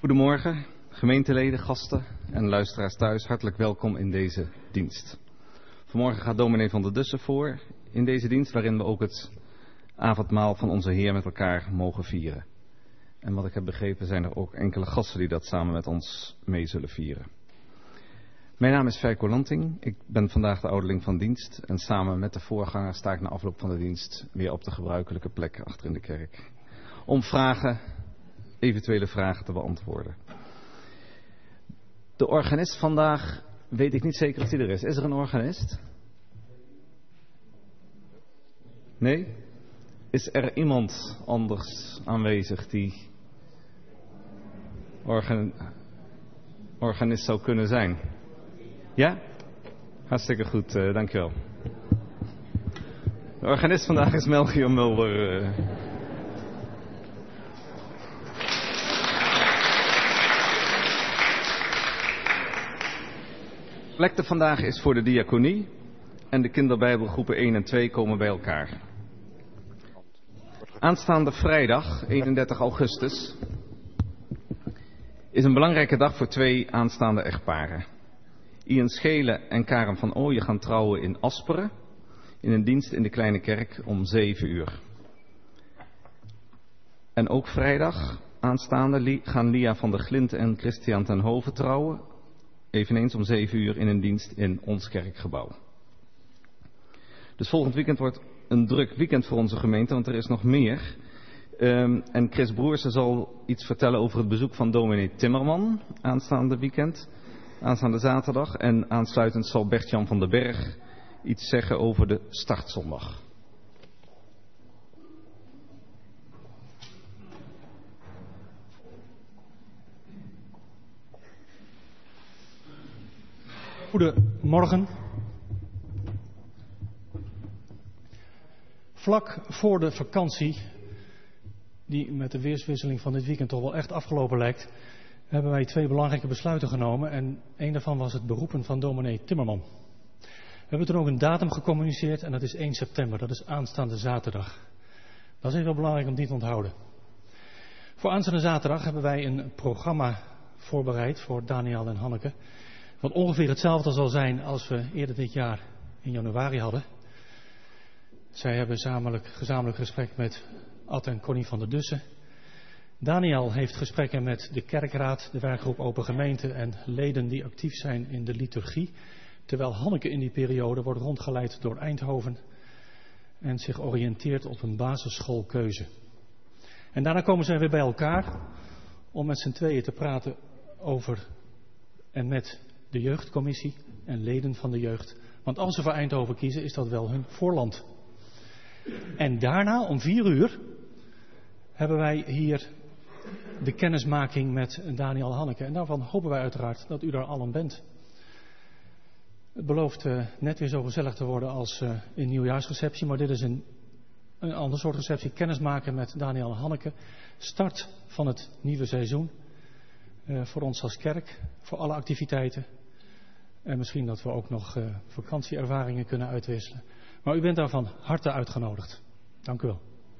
Goedemorgen, gemeenteleden, gasten en luisteraars thuis. Hartelijk welkom in deze dienst. Vanmorgen gaat dominee Van der Dussen voor in deze dienst, waarin we ook het avondmaal van onze Heer met elkaar mogen vieren. En wat ik heb begrepen zijn er ook enkele gasten die dat samen met ons mee zullen vieren. Mijn naam is Feiko Lanting, ik ben vandaag de ouderling van dienst en samen met de voorganger sta ik na afloop van de dienst weer op de gebruikelijke plek achter in de kerk. Om eventuele vragen te beantwoorden. De organist vandaag weet ik niet zeker of die er is. Is er een organist? Nee? Is er iemand anders aanwezig die organist zou kunnen zijn? Ja? Hartstikke goed, dankjewel. De organist vandaag is Melchior Mulder. De collecte vandaag is voor de diaconie en de kinderbijbelgroepen 1 en 2 komen bij elkaar. Aanstaande vrijdag, 31 augustus, is een belangrijke dag voor 2 aanstaande echtparen. Ian Schelen en Karen van Ooyen gaan trouwen in Asperen, in een dienst in de kleine kerk om 7 uur. En ook vrijdag aanstaande gaan Lia van der Glint en Christian ten Hove trouwen, eveneens om 7 uur in een dienst in ons kerkgebouw. Dus volgend weekend wordt een druk weekend voor onze gemeente, want er is nog meer. En Chris Broersen zal iets vertellen over het bezoek van dominee Timmerman aanstaande weekend, aanstaande zaterdag. En aansluitend zal Bert-Jan van den Berg iets zeggen over de startzondag. Goedemorgen. Vlak voor de vakantie, die met de weerswisseling van dit weekend toch wel echt afgelopen lijkt, hebben wij 2 belangrijke besluiten genomen. En één daarvan was het beroepen van dominee Timmerman. We hebben toen ook een datum gecommuniceerd en dat is 1 september. Dat is aanstaande zaterdag. Dat is even wel belangrijk om die te onthouden. Voor aanstaande zaterdag hebben wij een programma voorbereid voor Daniel en Hanneke. Wat ongeveer hetzelfde zal zijn als we eerder dit jaar in januari hadden. Zij hebben gezamenlijk gesprek met Ad en Connie van der Dussen. Daniel heeft gesprekken met de kerkraad, de werkgroep Open Gemeente en leden die actief zijn in de liturgie. Terwijl Hanneke in die periode wordt rondgeleid door Eindhoven en zich oriënteert op een basisschoolkeuze. En daarna komen zij weer bij elkaar om met z'n tweeën te praten over en met de jeugdcommissie en leden van de jeugd. Want als ze voor Eindhoven kiezen, is dat wel hun voorland. En daarna om 4 uur hebben wij hier de kennismaking met Daniel en Hanneke. En daarvan hopen wij uiteraard dat u daar allen bent. Het belooft net weer zo gezellig te worden als een nieuwjaarsreceptie. Maar dit is een ander soort receptie. Kennismaken met Daniel en Hanneke. Start van het nieuwe seizoen. Voor ons als kerk. Voor alle activiteiten. En misschien dat we ook nog vakantieervaringen kunnen uitwisselen. Maar u bent daar van harte uitgenodigd. Dank u wel.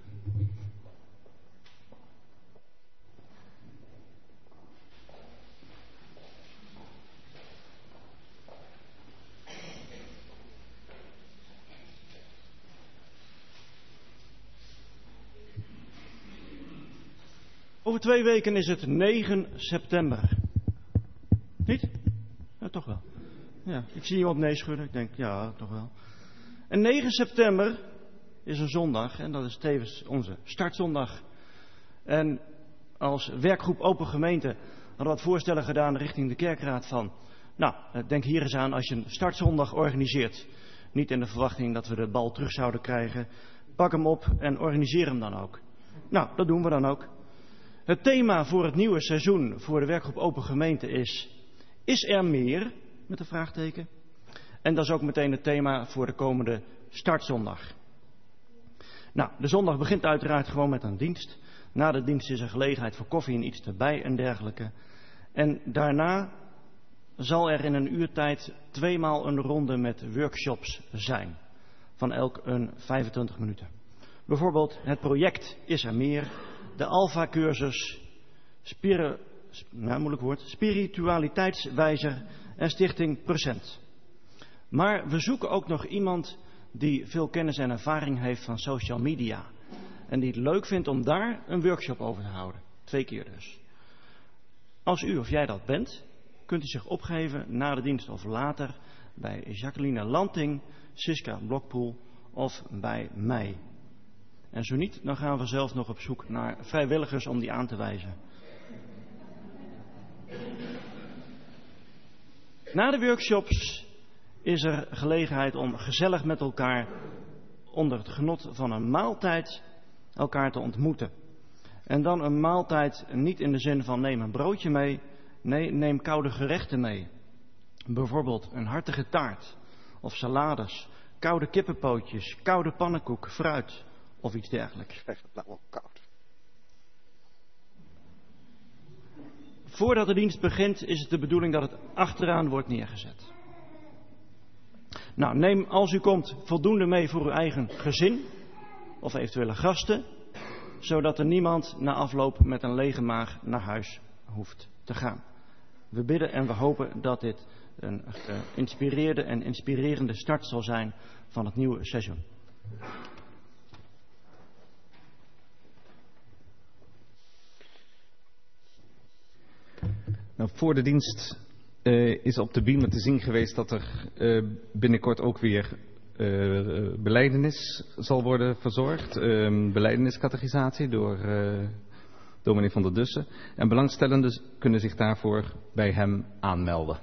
Over 2 weken is het 9 september. Niet? Ja, toch wel. Ja, ik zie iemand nee schudden. Ik denk, ja, toch wel. En 9 september is een zondag en dat is tevens onze startzondag. En als werkgroep Open Gemeente hadden we wat voorstellen gedaan richting de kerkraad van, nou, denk hier eens aan als je een startzondag organiseert. Niet in de verwachting dat we de bal terug zouden krijgen. Pak hem op en organiseer hem dan ook. Nou, dat doen we dan ook. Het thema voor het nieuwe seizoen voor de werkgroep Open Gemeente is er meer? Met een vraagteken. En dat is ook meteen het thema voor de komende startzondag. Nou, de zondag begint uiteraard gewoon met een dienst. Na de dienst is er gelegenheid voor koffie en iets erbij en dergelijke. En daarna zal er in een uurtijd 2 maal een ronde met workshops zijn. Van elk een 25 minuten. Bijvoorbeeld het project Is er meer? De Alpha-cursus, moeilijk woord, spiritualiteitswijzer en stichting Percent. Maar we zoeken ook nog iemand die veel kennis en ervaring heeft van social media. En die het leuk vindt om daar een workshop over te houden. 2 keer dus. Als u of jij dat bent, kunt u zich opgeven na de dienst of later bij Jacqueline Lanting, Siska Blokpoel of bij mij. En zo niet, dan gaan we zelf nog op zoek naar vrijwilligers om die aan te wijzen. Na de workshops is er gelegenheid om gezellig met elkaar onder het genot van een maaltijd elkaar te ontmoeten. En dan een maaltijd niet in de zin van neem een broodje mee, nee, neem koude gerechten mee. Bijvoorbeeld een hartige taart of salades, koude kippenpootjes, koude pannenkoek, fruit of iets dergelijks. Het blijft wel koud. Voordat de dienst begint is het de bedoeling dat het achteraan wordt neergezet. Nou, neem als u komt voldoende mee voor uw eigen gezin of eventuele gasten, zodat er niemand na afloop met een lege maag naar huis hoeft te gaan. We bidden en we hopen dat dit een geïnspireerde en inspirerende start zal zijn van het nieuwe seizoen. Nou, voor de dienst is op de beamer te zien geweest dat er binnenkort ook weer belijdenis zal worden verzorgd. Belijdeniscatechisatie door dominee van der Dussen. En belangstellenden kunnen zich daarvoor bij hem aanmelden.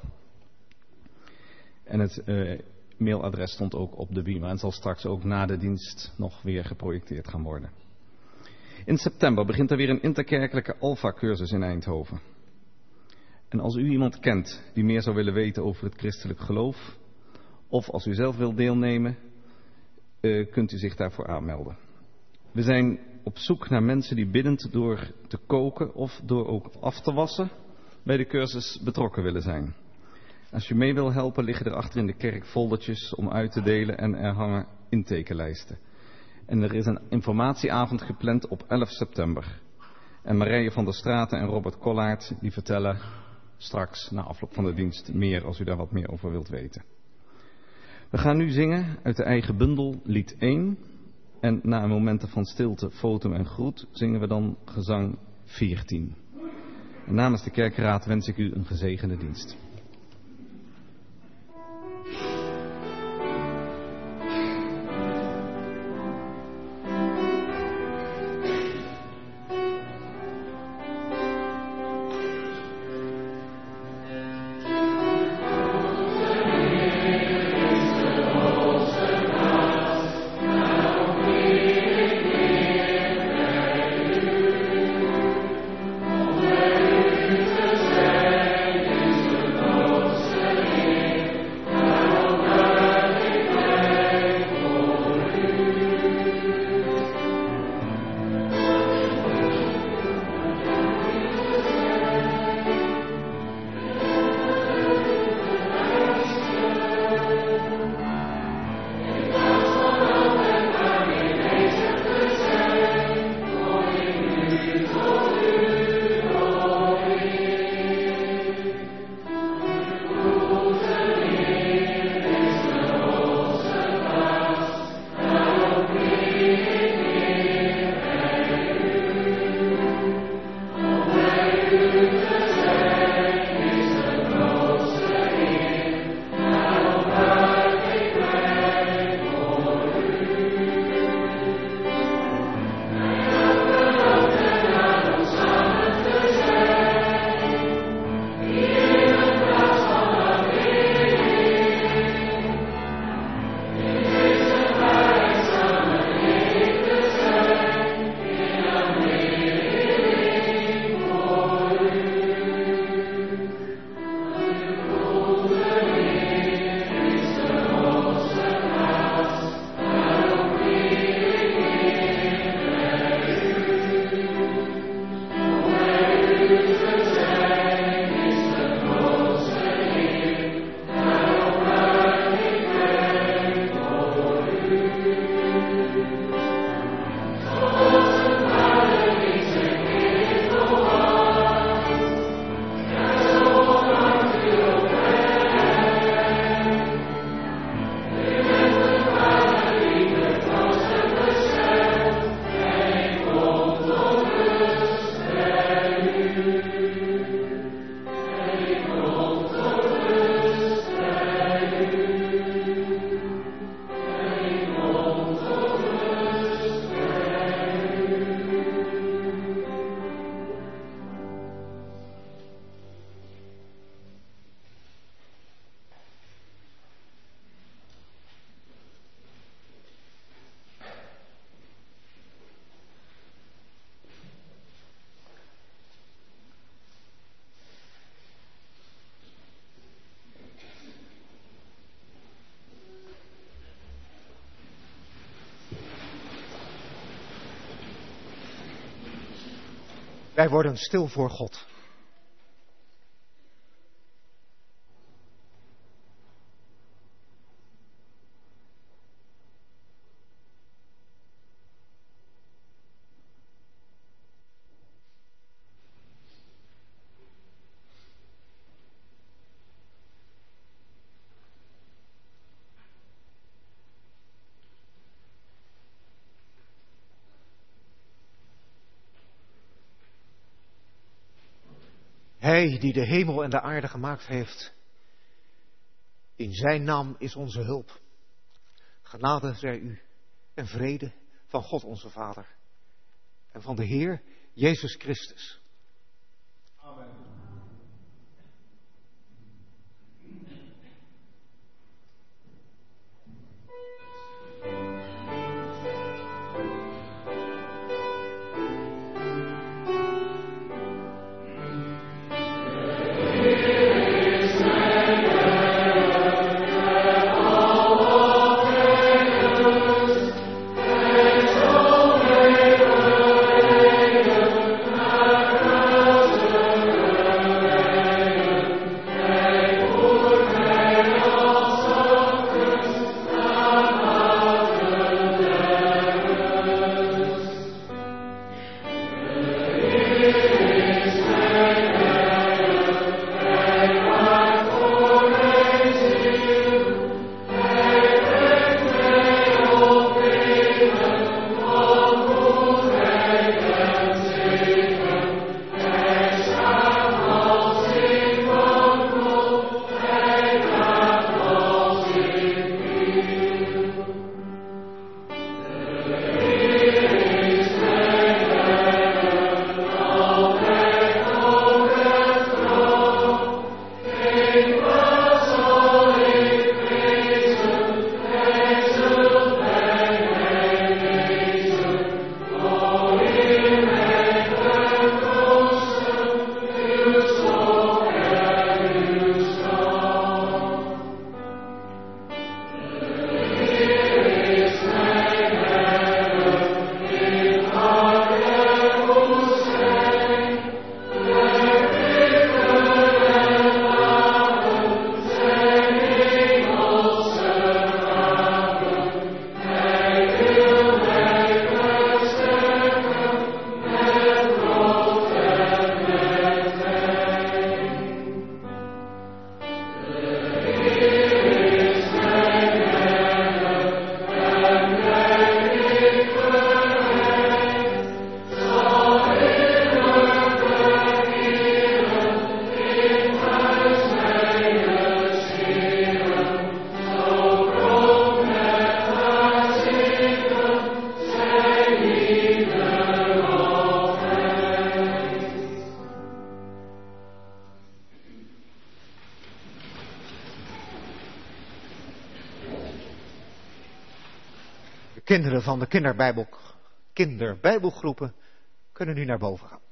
En het mailadres stond ook op de beamer en zal straks ook na de dienst nog weer geprojecteerd gaan worden. In september begint er weer een interkerkelijke Alpha-cursus in Eindhoven. En als u iemand kent die meer zou willen weten over het christelijk geloof, of als u zelf wilt deelnemen, kunt u zich daarvoor aanmelden. We zijn op zoek naar mensen die biddend door te koken of door ook af te wassen bij de cursus betrokken willen zijn. Als je mee wil helpen, liggen er achter in de kerk foldertjes om uit te delen en er hangen intekenlijsten. En er is een informatieavond gepland op 11 september. En Marije van der Straten en Robert Kollaert die vertellen straks na afloop van de dienst meer als u daar wat meer over wilt weten. We gaan nu zingen uit de eigen bundel lied 1. En na een momenten van stilte, foto en groet zingen we dan gezang 14. En namens de kerkraad wens ik u een gezegende dienst. Oh Wij worden stil voor God. Hij die de hemel en de aarde gemaakt heeft, in zijn naam is onze hulp. Genade zij u en vrede van God onze Vader en van de Heer Jezus Christus. Amen. Kinderen van de kinderbijbelgroepen kunnen nu naar boven gaan.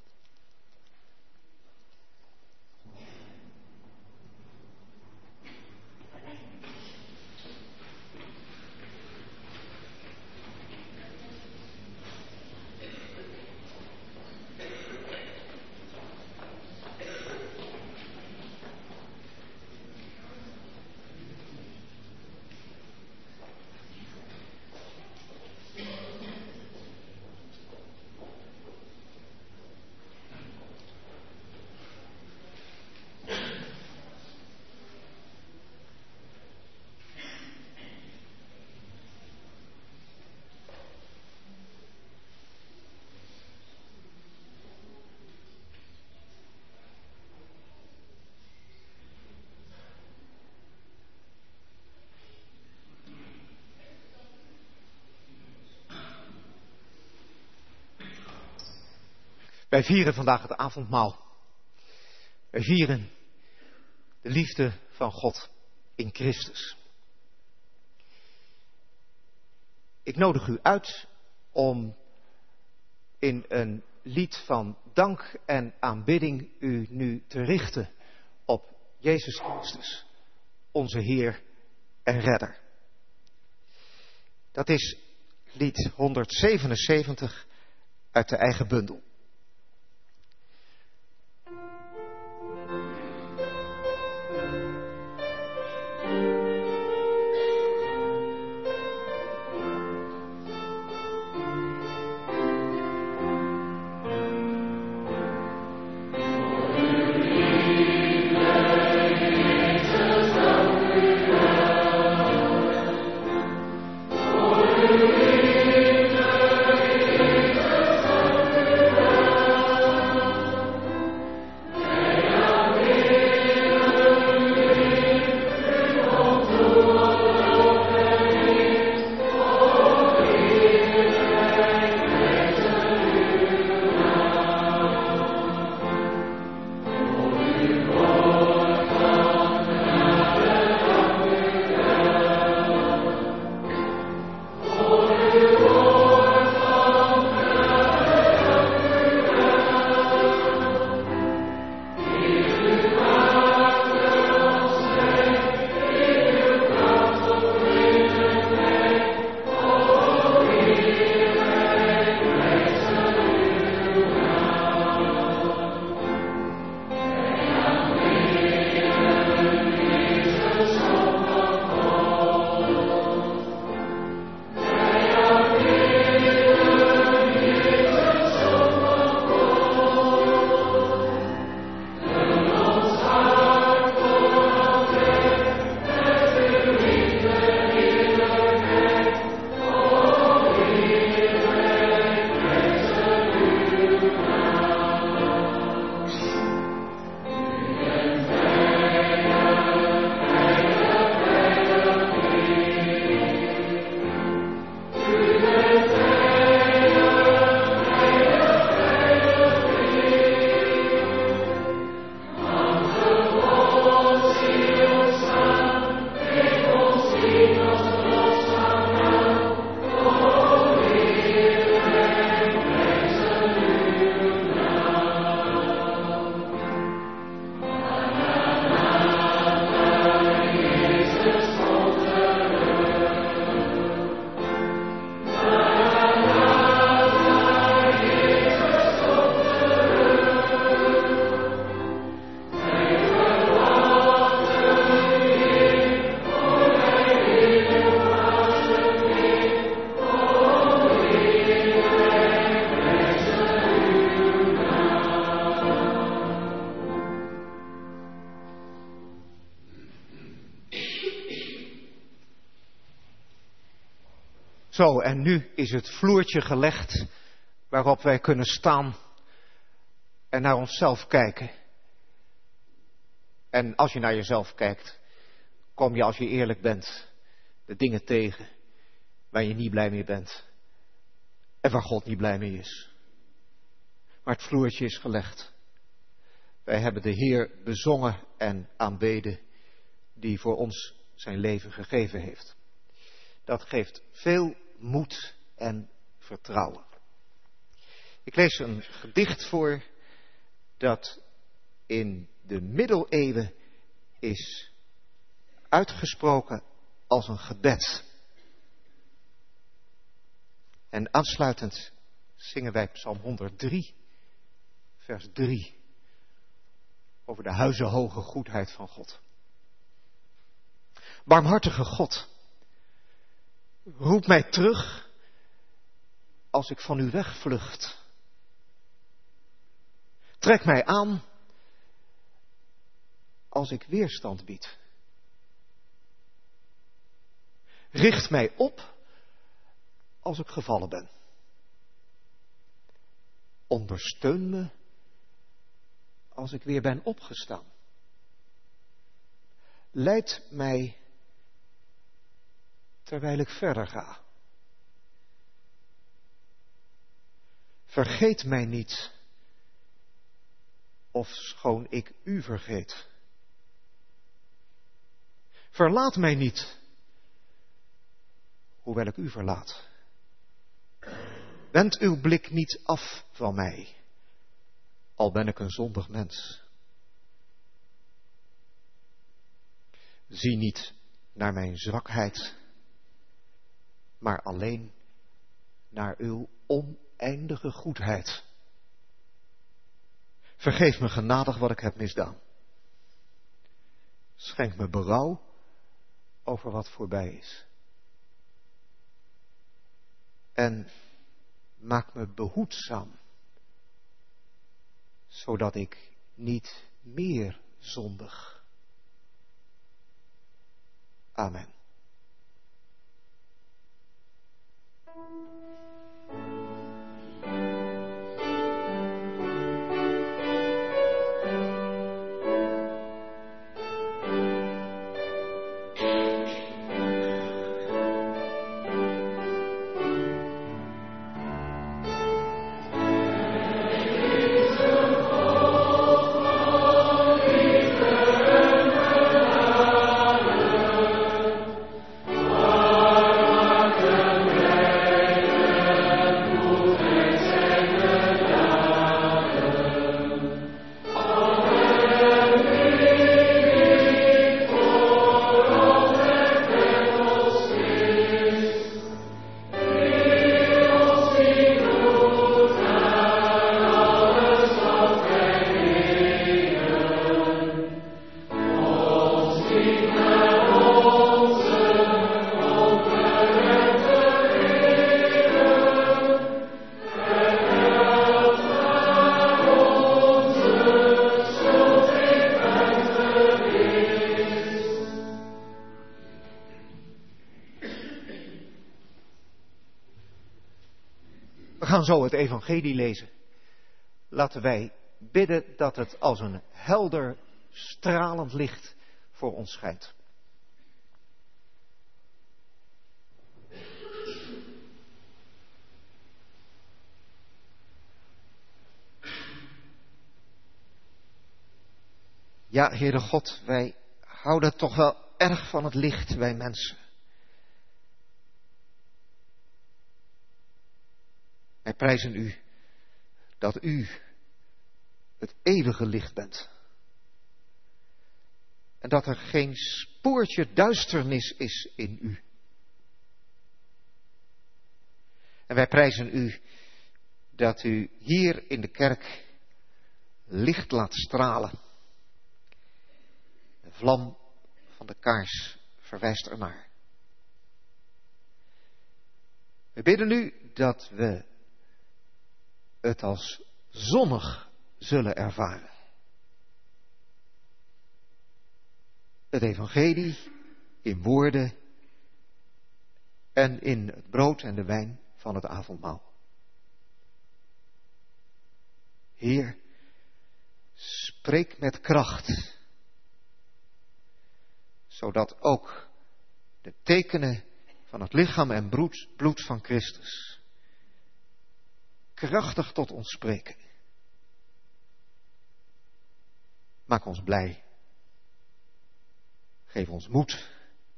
Wij vieren vandaag het avondmaal. Wij vieren de liefde van God in Christus. Ik nodig u uit om in een lied van dank en aanbidding u nu te richten op Jezus Christus, onze Heer en Redder. Dat is lied 177 uit de eigen bundel. Zo, en nu is het vloertje gelegd waarop wij kunnen staan en naar onszelf kijken. En als je naar jezelf kijkt, kom je als je eerlijk bent de dingen tegen waar je niet blij mee bent en waar God niet blij mee is. Maar het vloertje is gelegd. Wij hebben de Heer bezongen en aanbeden die voor ons zijn leven gegeven heeft. Dat geeft veel moed en vertrouwen. Ik lees een gedicht voor dat in de middeleeuwen is uitgesproken als een gebed. En aansluitend zingen wij Psalm 103, vers 3, over de huizenhoge goedheid van God. Barmhartige God, roep mij terug als ik van u wegvlucht. Trek mij aan als ik weerstand bied. Richt mij op als ik gevallen ben. Ondersteun me als ik weer ben opgestaan. Leid mij terwijl ik verder ga. Vergeet mij niet, ofschoon ik u vergeet. Verlaat mij niet, hoewel ik u verlaat. Wend uw blik niet af van mij, al ben ik een zondig mens. Zie niet naar mijn zwakheid, maar alleen naar uw oneindige goedheid. Vergeef me genadig wat ik heb misdaan. Schenk me berouw over wat voorbij is. En maak me behoedzaam, zodat ik niet meer zondig. Amen. We gaan zo het evangelie lezen. Laten wij bidden dat het als een helder, stralend licht voor ons schijnt. Ja, Heere God, wij houden toch wel erg van het licht, wij mensen. Wij prijzen u dat u het eeuwige licht bent. En dat er geen spoortje duisternis is in u. En wij prijzen u dat u hier in de kerk licht laat stralen. De vlam van de kaars verwijst ernaar. We bidden u dat we het als zonnig zullen ervaren. Het evangelie in woorden en in het brood en de wijn van het avondmaal. Heer, spreek met kracht, zodat ook de tekenen van het lichaam en bloed van Christus krachtig tot ons spreken. Maak ons blij. Geef ons moed.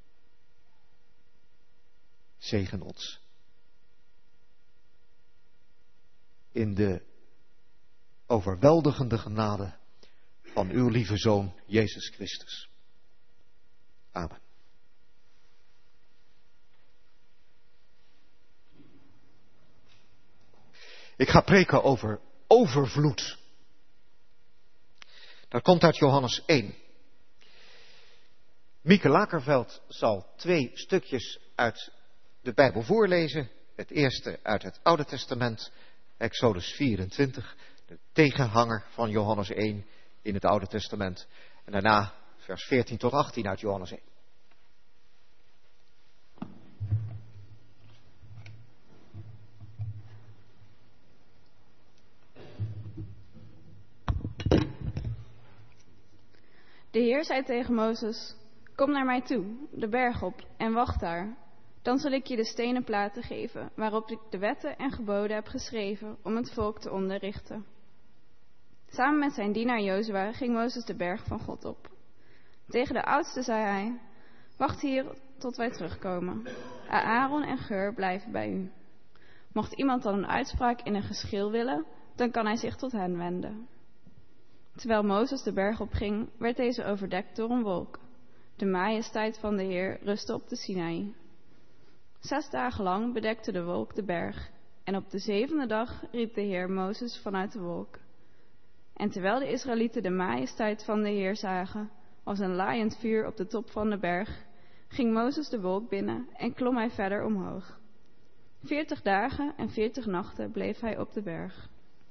Zegen ons. In de overweldigende genade van uw lieve Zoon, Jezus Christus. Amen. Ik ga preken over overvloed. Dat komt uit Johannes 1. Mieke Lakerveld zal 2 stukjes uit de Bijbel voorlezen. Het eerste uit het Oude Testament, Exodus 24, de tegenhanger van Johannes 1 in het Oude Testament. En daarna vers 14 tot 18 uit Johannes 1. De Heer zei tegen Mozes: kom naar mij toe, de berg op, en wacht daar. Dan zal ik je de stenen platen geven, waarop ik de wetten en geboden heb geschreven om het volk te onderrichten. Samen met zijn dienaar Jozua ging Mozes de berg van God op. Tegen de oudste zei hij: wacht hier tot wij terugkomen. Aaron en Hur blijven bij u. Mocht iemand dan een uitspraak in een geschil willen, dan kan hij zich tot hen wenden. Terwijl Mozes de berg opging, werd deze overdekt door een wolk. De majesteit van de Heer rustte op de Sinaï. 6 dagen lang bedekte de wolk de berg. En op de 7e dag riep de Heer Mozes vanuit de wolk. En terwijl de Israëlieten de majesteit van de Heer zagen, als een laaiend vuur op de top van de berg, ging Mozes de wolk binnen en klom hij verder omhoog. 40 dagen en 40 nachten bleef hij op de berg.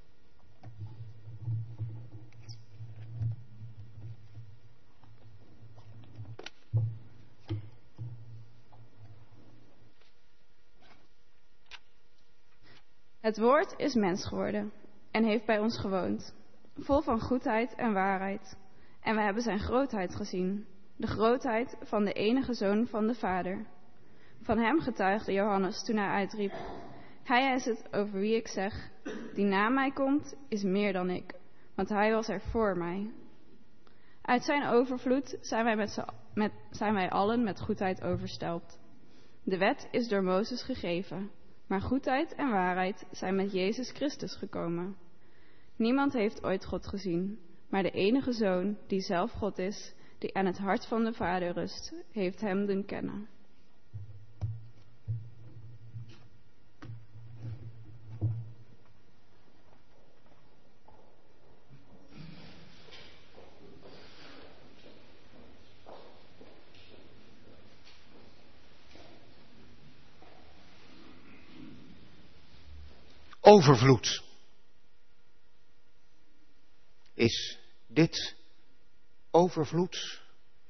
Het woord is mens geworden en heeft bij ons gewoond, vol van goedheid en waarheid. En we hebben zijn grootheid gezien, de grootheid van de enige Zoon van de Vader. Van hem getuigde Johannes toen hij uitriep: hij is het over wie ik zeg, die na mij komt, is meer dan ik, want hij was er voor mij. Uit zijn overvloed zijn wij allen met goedheid overstelpt. De wet is door Mozes gegeven, maar goedheid en waarheid zijn met Jezus Christus gekomen. Niemand heeft ooit God gezien, maar de enige Zoon, die zelf God is, die aan het hart van de Vader rust, heeft hem doen kennen. Overvloed. Is dit overvloed?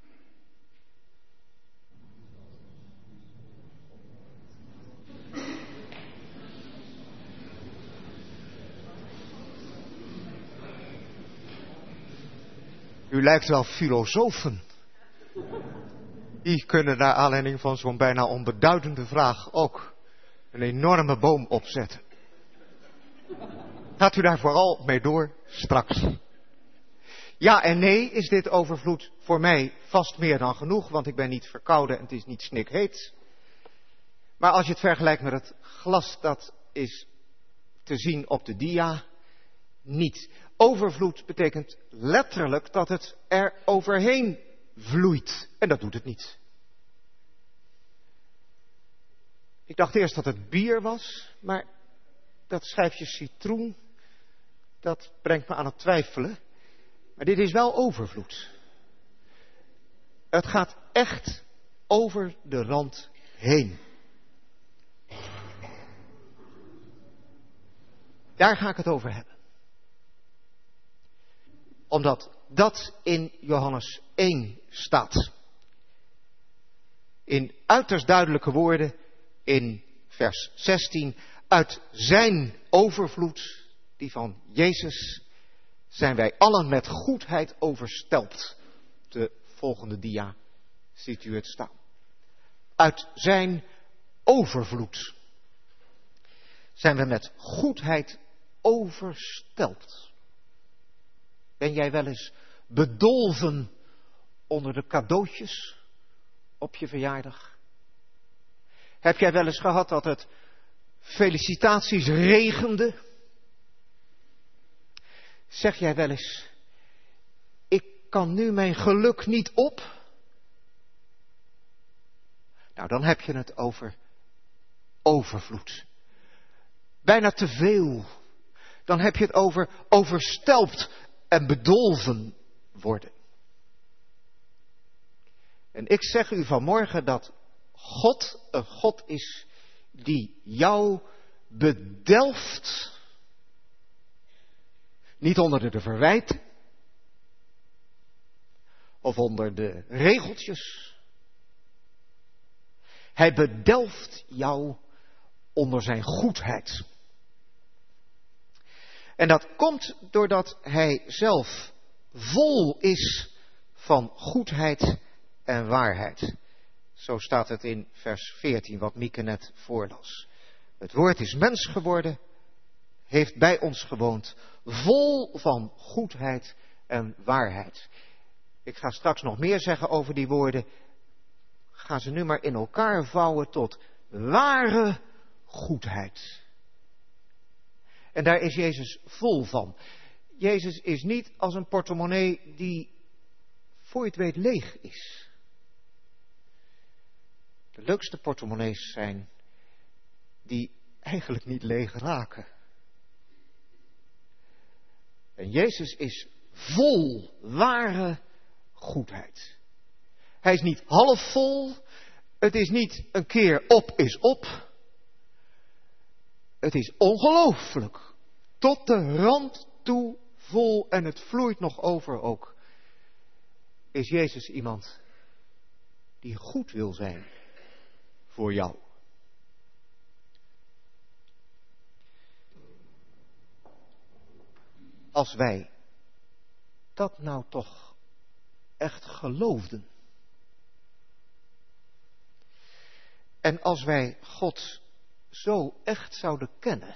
U lijkt wel filosofen. Die kunnen naar aanleiding van zo'n bijna onbeduidende vraag ook een enorme boom opzetten. Gaat u daar vooral mee door straks. Ja en nee, is dit overvloed voor mij vast meer dan genoeg, want ik ben niet verkouden en het is niet snikheet. Maar als je het vergelijkt met het glas dat is te zien op de dia, niet. Overvloed betekent letterlijk dat het er overheen vloeit. En dat doet het niet. Ik dacht eerst dat het bier was, maar dat schijfje citroen, dat brengt me aan het twijfelen. Maar dit is wel overvloed. Het gaat echt over de rand heen. Daar ga ik het over hebben. Omdat dat in Johannes 1 staat. In uiterst duidelijke woorden: in vers 16. Uit zijn overvloed, die van Jezus, zijn wij allen met goedheid overstelpt. De volgende dia ziet u het staan. Uit zijn overvloed zijn we met goedheid overstelpt. Ben jij wel eens bedolven onder de cadeautjes op je verjaardag? Heb jij wel eens gehad dat het felicitaties regende? Zeg jij wel eens, ik kan nu mijn geluk niet op? Nou, dan heb je het over overvloed. Bijna te veel. Dan heb je het over overstelpt en bedolven worden. En ik zeg u vanmorgen dat God een God is die jou bedelft. Niet onder de verwijten. Of onder de regeltjes. Hij bedelft jou onder zijn goedheid. En dat komt doordat hij zelf vol is van goedheid en waarheid. Zo staat het in vers 14, wat Mieke net voorlas. Het woord is mens geworden, heeft bij ons gewoond, vol van goedheid en waarheid. Ik ga straks nog meer zeggen over die woorden. Ga ze nu maar in elkaar vouwen tot ware goedheid. En daar is Jezus vol van. Jezus is niet als een portemonnee die, voor je het weet, leeg is. De leukste portemonnees zijn die eigenlijk niet leeg raken. En Jezus is vol ware goedheid. Hij is niet half vol. Het is niet een keer op is op. Het is ongelooflijk. Tot de rand toe vol en het vloeit nog over ook. Is Jezus iemand die goed wil zijn voor jou? Als wij dat nou toch echt geloofden. En als wij God zo echt zouden kennen.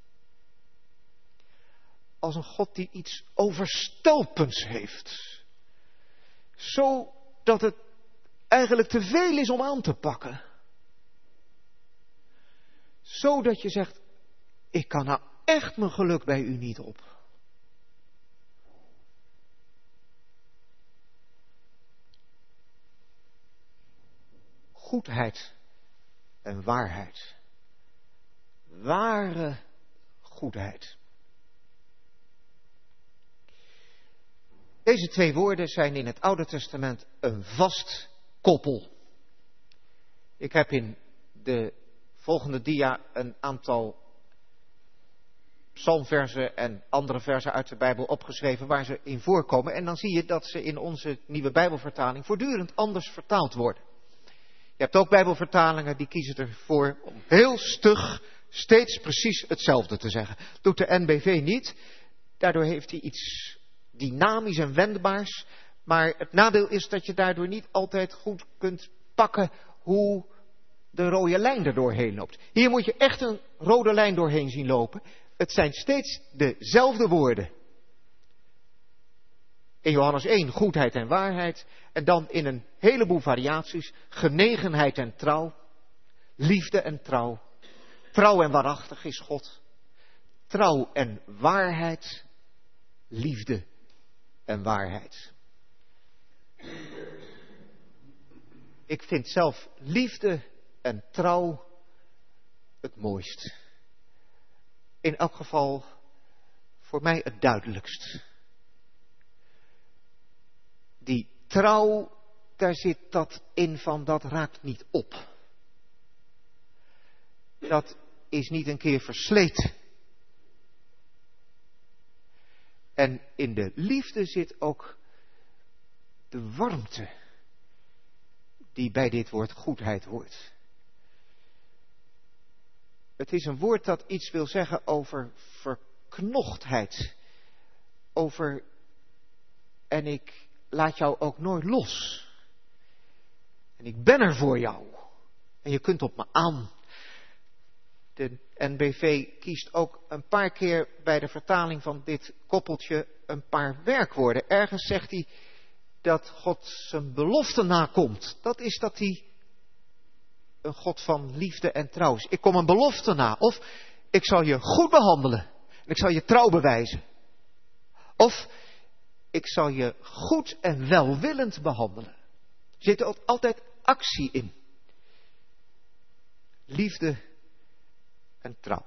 Als een God die iets overstelpends heeft. Zo dat het eigenlijk te veel is om aan te pakken. Zodat je zegt, ik kan nou echt mijn geluk bij u niet op. Goedheid en waarheid. Ware goedheid. Deze twee woorden zijn in het Oude Testament een vast koppel. Ik heb in de volgende dia een aantal psalmverzen en andere verzen uit de Bijbel opgeschreven waar ze in voorkomen. En dan zie je dat ze in onze nieuwe Bijbelvertaling voortdurend anders vertaald worden. Je hebt ook Bijbelvertalingen die kiezen ervoor om heel stug steeds precies hetzelfde te zeggen. Doet de NBV niet. Daardoor heeft hij iets dynamisch en wendbaars. Maar het nadeel is dat je daardoor niet altijd goed kunt pakken hoe de rode lijn er doorheen loopt. Hier moet je echt een rode lijn doorheen zien lopen. Het zijn steeds dezelfde woorden. In Johannes 1, goedheid en waarheid. En dan in een heleboel variaties, genegenheid en trouw. Liefde en trouw. Trouw en waarachtig is God. Trouw en waarheid. Liefde en waarheid. Ik vind zelf liefde en trouw het mooist. In elk geval voor mij het duidelijkst. Die trouw, daar zit dat in van dat raakt niet op. Dat is niet een keer versleten. En in de liefde zit ook de warmte die bij dit woord goedheid hoort. Het is een woord dat iets wil zeggen over verknochtheid. Over, en ik laat jou ook nooit los. En ik ben er voor jou. En je kunt op me aan. De NBV kiest ook een paar keer bij de vertaling van dit koppeltje een paar werkwoorden. Ergens zegt hij dat God zijn belofte nakomt. Dat is dat hij een God van liefde en trouw is. Ik kom een belofte na. Of ik zal je goed behandelen. En ik zal je trouw bewijzen. Of ik zal je goed en welwillend behandelen. Er zit ook altijd actie in. Liefde en trouw.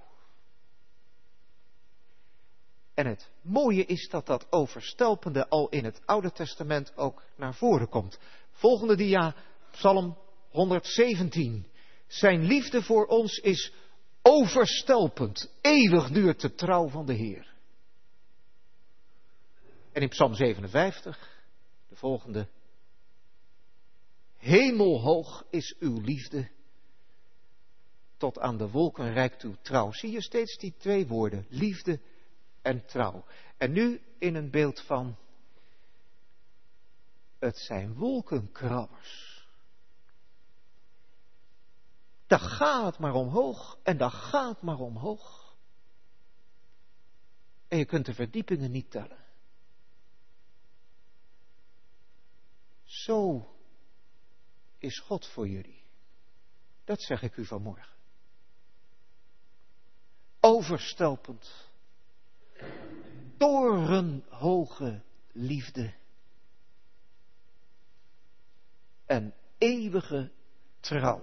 En het mooie is dat dat overstelpende al in het Oude Testament ook naar voren komt. Volgende dia, Psalm 117. Zijn liefde voor ons is overstelpend. Eeuwig duurt de trouw van de Heer. En in Psalm 57, de volgende. Hemelhoog is uw liefde. Tot aan de wolken reikt uw trouw. Zie je steeds die twee woorden. Liefde en trouw. En nu in een beeld van. Het zijn wolkenkrabbers. Dat gaat maar omhoog. En dat gaat maar omhoog. En je kunt de verdiepingen niet tellen. Zo is God voor jullie. Dat zeg ik u vanmorgen. Overstelpend. Torenhoge liefde. En eeuwige trouw.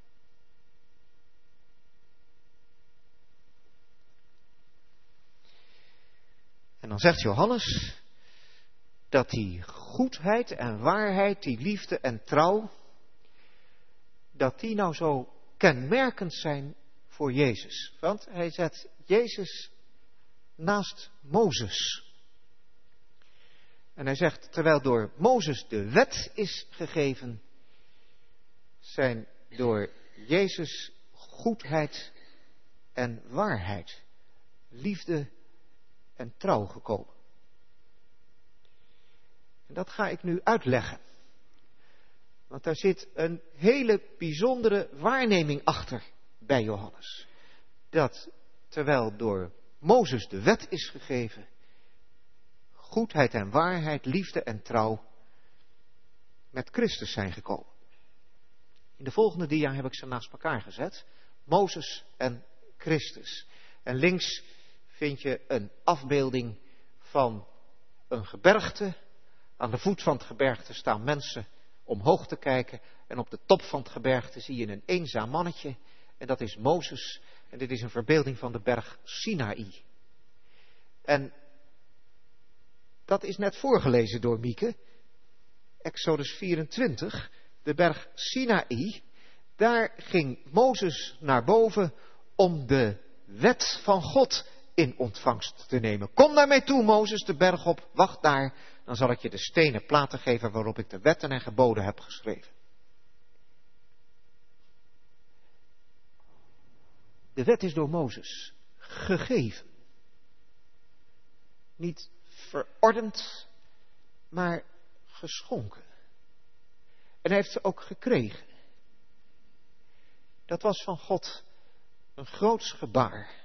En dan zegt Johannes dat die goedheid en waarheid, die liefde en trouw, dat die nou zo kenmerkend zijn voor Jezus. Want hij zet Jezus naast Mozes. En hij zegt, terwijl door Mozes de wet is gegeven, zijn door Jezus goedheid en waarheid, liefde en trouw gekomen. En dat ga ik nu uitleggen. Want daar zit een hele bijzondere waarneming achter bij Johannes. Dat terwijl door Mozes de wet is gegeven, goedheid en waarheid, liefde en trouw met Christus zijn gekomen. In de volgende dia heb ik ze naast elkaar gezet. Mozes en Christus. En links vind je een afbeelding van een gebergte. Aan de voet van het gebergte staan mensen omhoog te kijken. En op de top van het gebergte zie je een eenzaam mannetje. En dat is Mozes. En dit is een verbeelding van de berg Sinaï. En dat is net voorgelezen door Mieke. Exodus 24, de berg Sinaï. Daar ging Mozes naar boven om de wet van God in ontvangst te nemen. Kom naar mij toe, Mozes, de berg op, wacht daar. Dan zal ik je de stenen platen geven waarop ik de wetten en geboden heb geschreven. De wet is door Mozes gegeven. Niet verordend, maar geschonken. En hij heeft ze ook gekregen. Dat was van God een groots gebaar.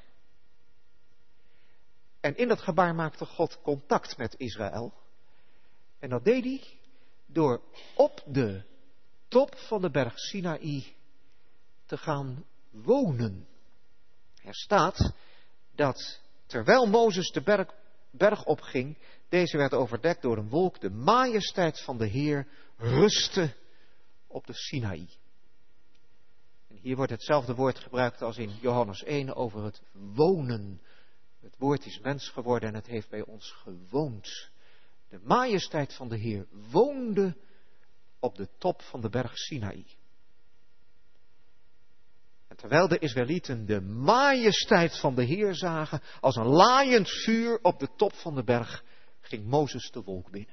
En in dat gebaar maakte God contact met Israël. En dat deed hij door op de top van de berg Sinaï te gaan wonen. Er staat dat terwijl Mozes de berg opging, deze werd overdekt door een wolk, de majesteit van de Heer rustte op de Sinaï. En hier wordt hetzelfde woord gebruikt als in Johannes 1 over het wonen. Het woord is mens geworden en het heeft bij ons gewoond. De majesteit van de Heer woonde op de top van de berg Sinaï. En terwijl de Israëlieten de majesteit van de Heer zagen, als een laaiend vuur op de top van de berg, ging Mozes de wolk binnen.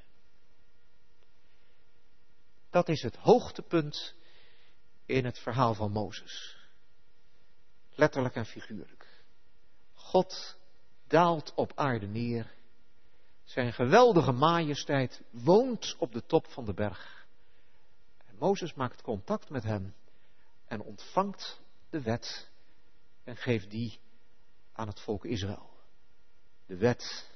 Dat is het hoogtepunt in het verhaal van Mozes. letterlijk en figuurlijk. God daalt op aarde neer. Zijn geweldige majesteit woont op de top van de berg. En Mozes maakt contact met hem en ontvangt de wet en geeft die aan het volk Israël. De wet.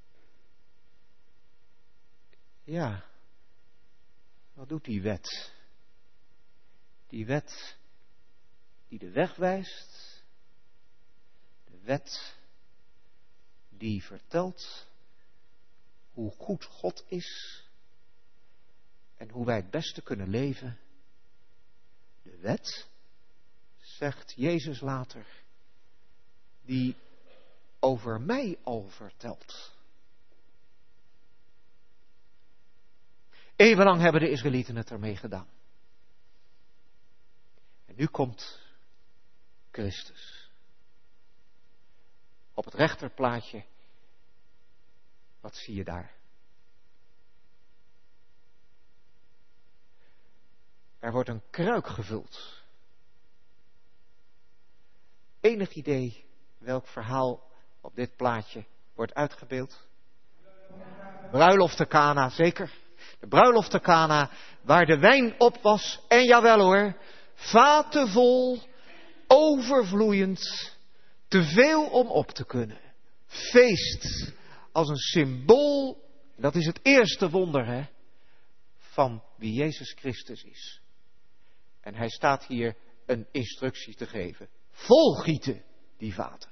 Ja, wat doet die wet? Die wet die de weg wijst. De wet die vertelt hoe goed God is en hoe wij het beste kunnen leven. De wet, zegt Jezus later, die over mij al vertelt. Eeuwenlang hebben de Israëlieten het ermee gedaan. En nu komt Christus. Op het rechterplaatje, wat zie je daar? Er wordt een kruik gevuld. Enig idee welk verhaal op dit plaatje wordt uitgebeeld? Bruiloft te Kana, zeker. De bruiloft te Kana, waar de wijn op was. En jawel hoor, vaten vol, overvloeiend, te veel om op te kunnen. Feest als een symbool, dat is het eerste wonder hè, van wie Jezus Christus is. En hij staat hier een instructie te geven. Volgieten die vaten.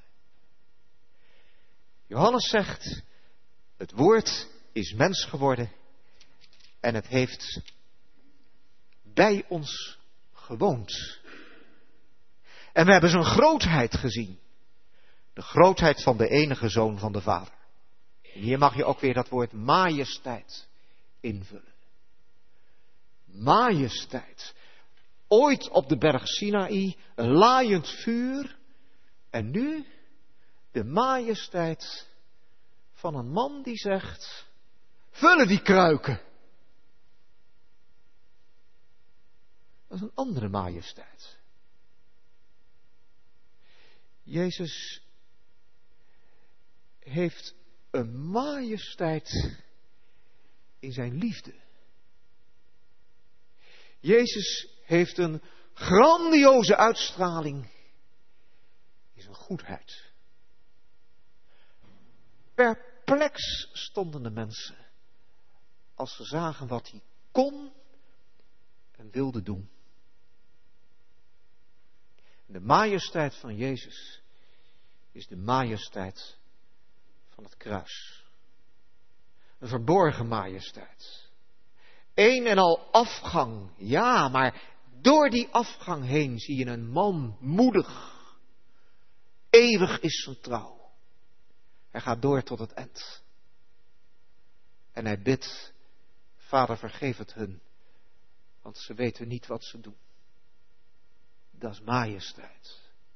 Johannes zegt, het woord is mens geworden en het heeft bij ons gewoond. En we hebben zijn grootheid gezien. De grootheid van de enige Zoon van de Vader. En hier mag je ook weer dat woord majesteit invullen. Majesteit. Ooit op de berg Sinaï, een laaiend vuur. En nu de majesteit van een man die zegt, vullen die kruiken. Dat is een andere majesteit. Jezus heeft een majesteit in zijn liefde. Jezus heeft een grandioze uitstraling in zijn goedheid. Perplex stonden de mensen als ze zagen wat hij kon en wilde doen. De majesteit van Jezus is de majesteit van het kruis. Een verborgen majesteit. Een en al afgang, ja, maar door die afgang heen zie je een man moedig. Eeuwig is zijn trouw. Hij gaat door tot het eind. En hij bidt, Vader vergeef het hun, want ze weten niet wat ze doen. Dat is majesteit.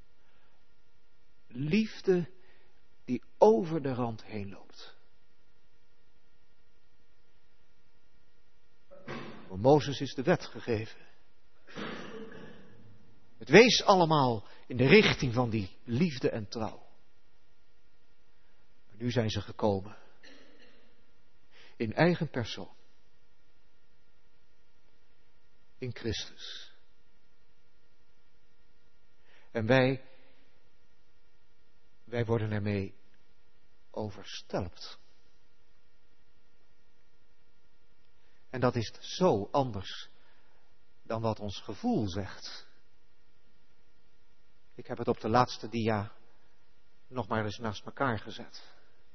Liefde die over de rand heen loopt. Voor Mozes is de wet gegeven. Het wees allemaal in de richting van die liefde en trouw. Maar nu zijn ze gekomen. In eigen persoon. In Christus. En wij worden ermee overstelpt. En dat is zo anders dan wat ons gevoel zegt. Ik heb het op de laatste dia nog maar eens naast elkaar gezet.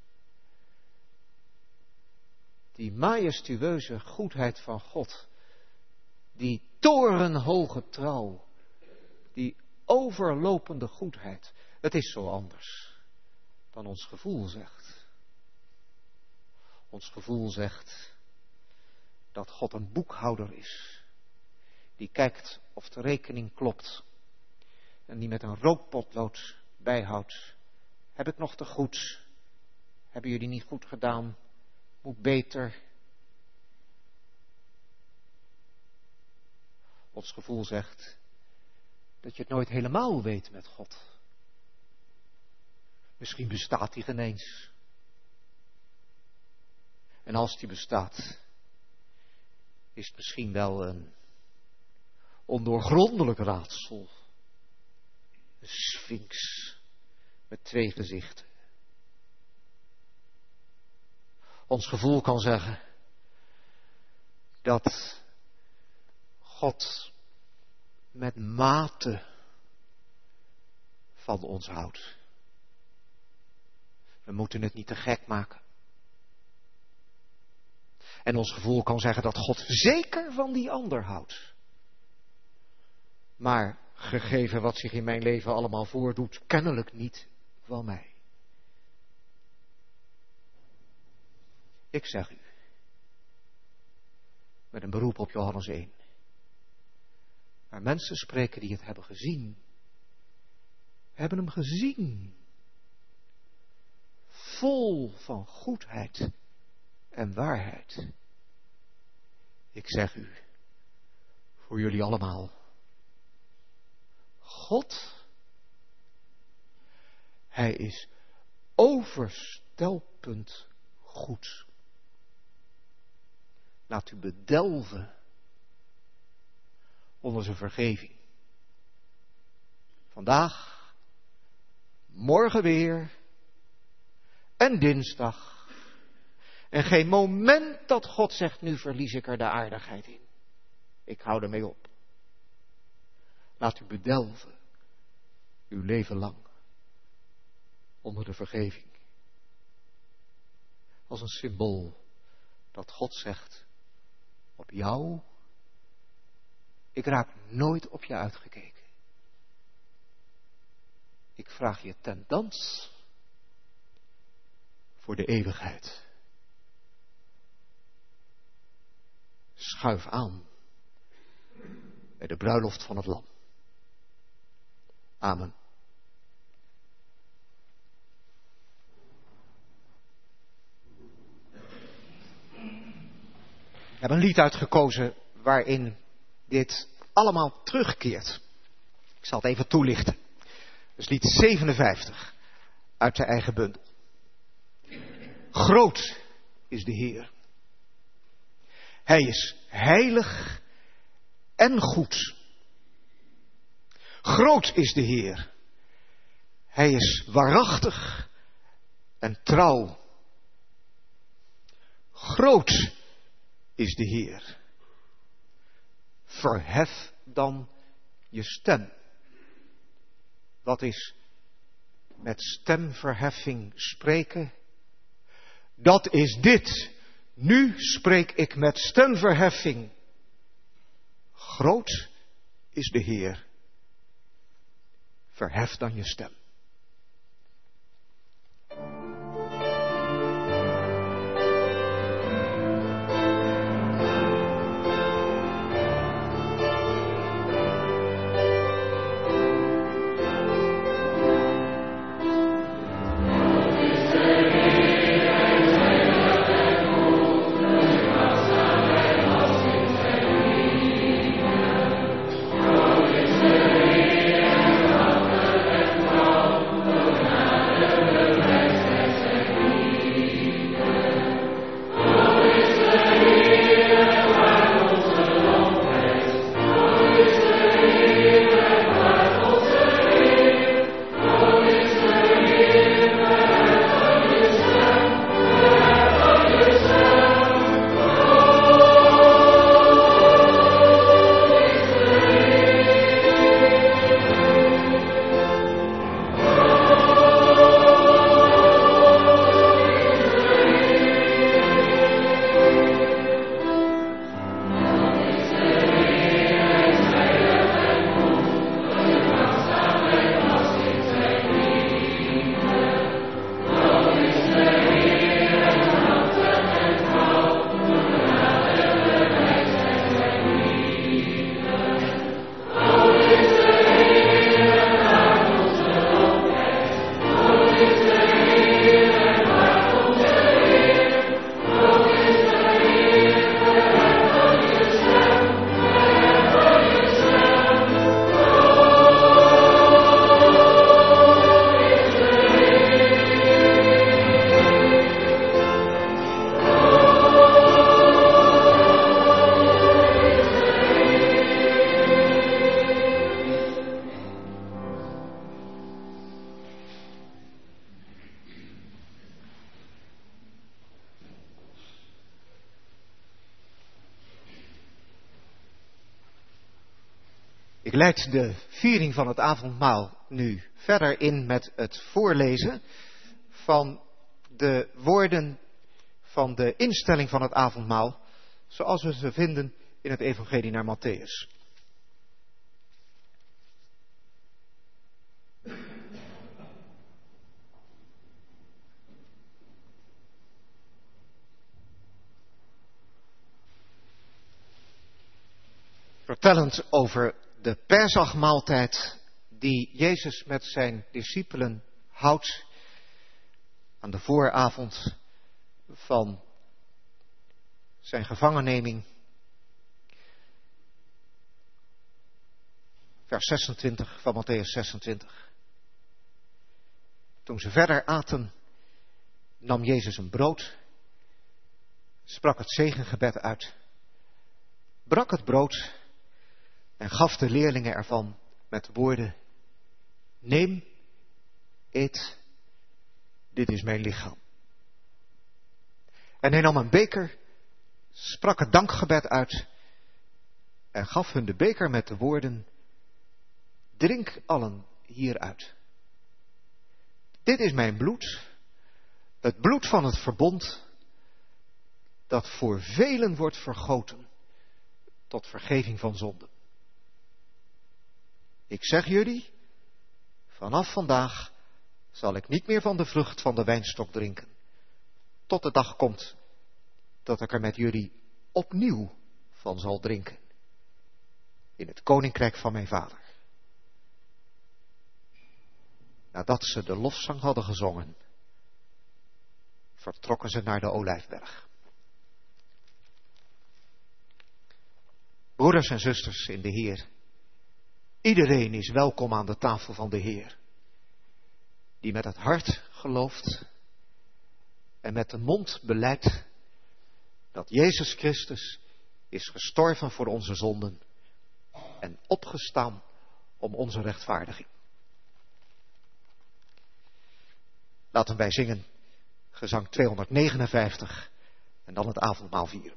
Die majestueuze goedheid van God, die torenhoge trouw, die overlopende goedheid, het is zo anders dan ons gevoel zegt. Ons gevoel zegt dat God een boekhouder is, die kijkt of de rekening klopt en die met een rookpotlood bijhoudt. Heb ik nog te goed? Hebben jullie niet goed gedaan? Moet beter. Ons gevoel zegt dat je het nooit helemaal weet met God. Misschien bestaat die geen eens. En als die bestaat, is het misschien wel een ondoorgrondelijk raadsel. Een sfinx met 2 gezichten. Ons gevoel kan zeggen dat God met mate van ons houdt. We moeten het niet te gek maken. En ons gevoel kan zeggen dat God zeker van die ander houdt. Maar gegeven wat zich in mijn leven allemaal voordoet, kennelijk niet van mij. Ik zeg u, met een beroep op Johannes 1. Maar mensen spreken die het hebben gezien. Hebben hem gezien. Vol van goedheid en waarheid. Ik zeg u, voor jullie allemaal. God, hij is overstelpend goed. Laat u bedelven onder zijn vergeving. Vandaag, morgen weer en dinsdag. En geen moment dat God zegt, nu verlies ik er de aardigheid in. Ik hou ermee op. Laat u bedelven, uw leven lang, onder de vergeving. Als een symbool dat God zegt, op jou, ik raak nooit op je uitgekeken. Ik vraag je ten dans voor de eeuwigheid. Schuif aan bij de bruiloft van het Lam. Amen. Ik heb een lied uitgekozen waarin dit allemaal terugkeert. Ik zal het even toelichten. Dat is lied 57 uit de eigen bundel. Groot is de Heer. Hij is heilig en goed. Groot is de Heer. Hij is waarachtig en trouw. Groot is de Heer. Verhef dan je stem. Wat is met stemverheffing spreken? Dat is dit. Nu spreek ik met stemverheffing. Groot is de Heer. Verhef dan je stem. Oh, Ik leid de viering van het avondmaal nu verder in met het voorlezen van de woorden van de instelling van het avondmaal, zoals we ze vinden in het evangelie naar Mattheüs. Vertellend over de Pesachmaaltijd die Jezus met zijn discipelen houdt aan de vooravond van zijn gevangenneming. Vers 26 van Mattheüs 26. Toen ze verder aten, nam Jezus een brood, sprak het zegengebed uit, brak het brood en gaf de leerlingen ervan met de woorden: neem, eet, dit is mijn lichaam. En hij nam een beker, sprak het dankgebed uit en gaf hun de beker met de woorden: drink allen hieruit. Dit is mijn bloed, het bloed van het verbond, dat voor velen wordt vergoten tot vergeving van zonden. Ik zeg jullie, vanaf vandaag zal ik niet meer van de vrucht van de wijnstok drinken, tot de dag komt dat ik er met jullie opnieuw van zal drinken, in het koninkrijk van mijn vader. Nadat ze de lofzang hadden gezongen, vertrokken ze naar de Olijfberg. Broeders en zusters in de Heer, iedereen is welkom aan de tafel van de Heer, die met het hart gelooft en met de mond belijdt dat Jezus Christus is gestorven voor onze zonden en opgestaan om onze rechtvaardiging. Laten wij zingen gezang 259 en dan het avondmaal vieren.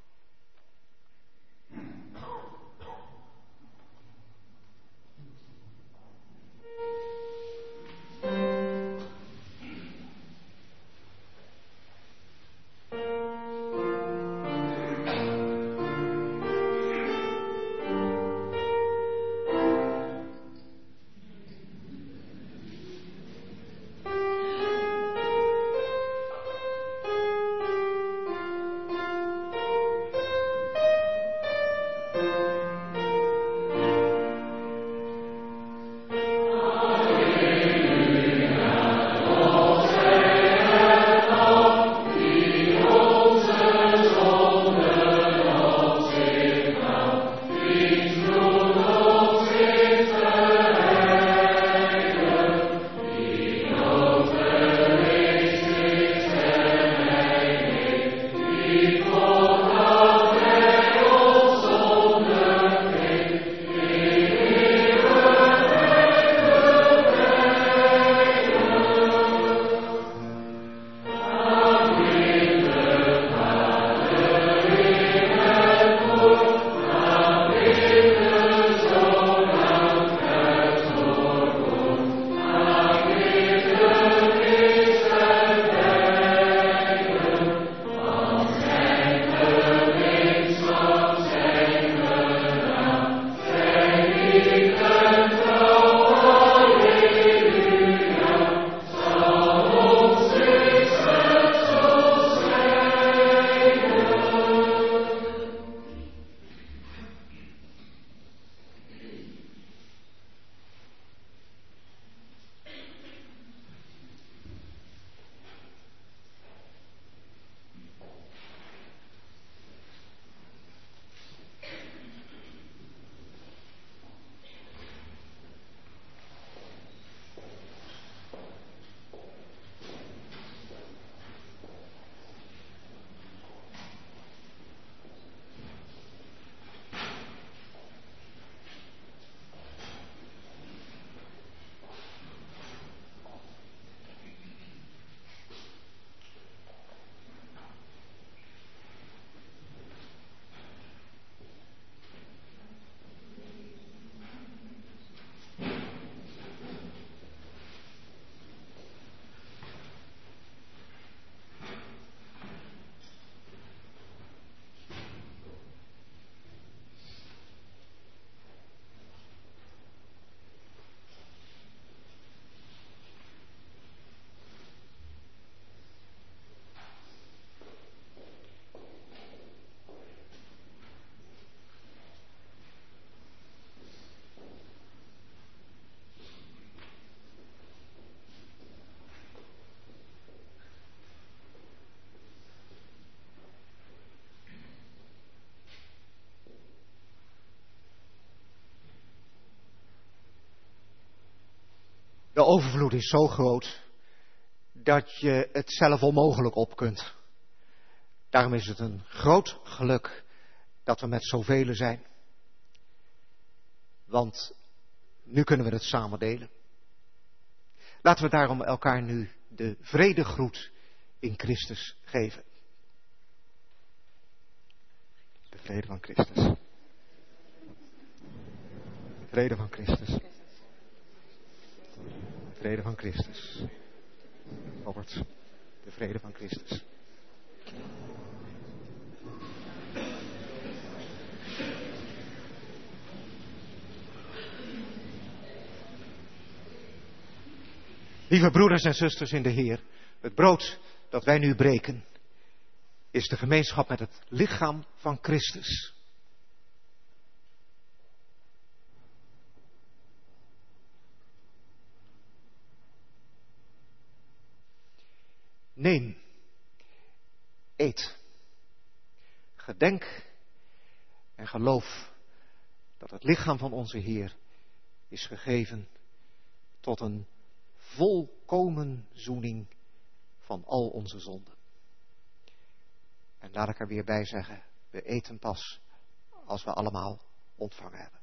De overvloed is zo groot dat je het zelf onmogelijk op kunt. Daarom is het een groot geluk dat we met zoveel zijn. Want nu kunnen we het samen delen. Laten we daarom elkaar nu de vredegroet in Christus geven. De vrede van Christus. De vrede van Christus. De vrede van Christus. Robert, de vrede van Christus. Lieve broeders en zusters in de Heer, het brood dat wij nu breken is de gemeenschap met het lichaam van Christus. Neem, eet, gedenk en geloof dat het lichaam van onze Heer is gegeven tot een volkomen zoening van al onze zonden. En laat ik er weer bij zeggen, we eten pas als we allemaal ontvangen hebben.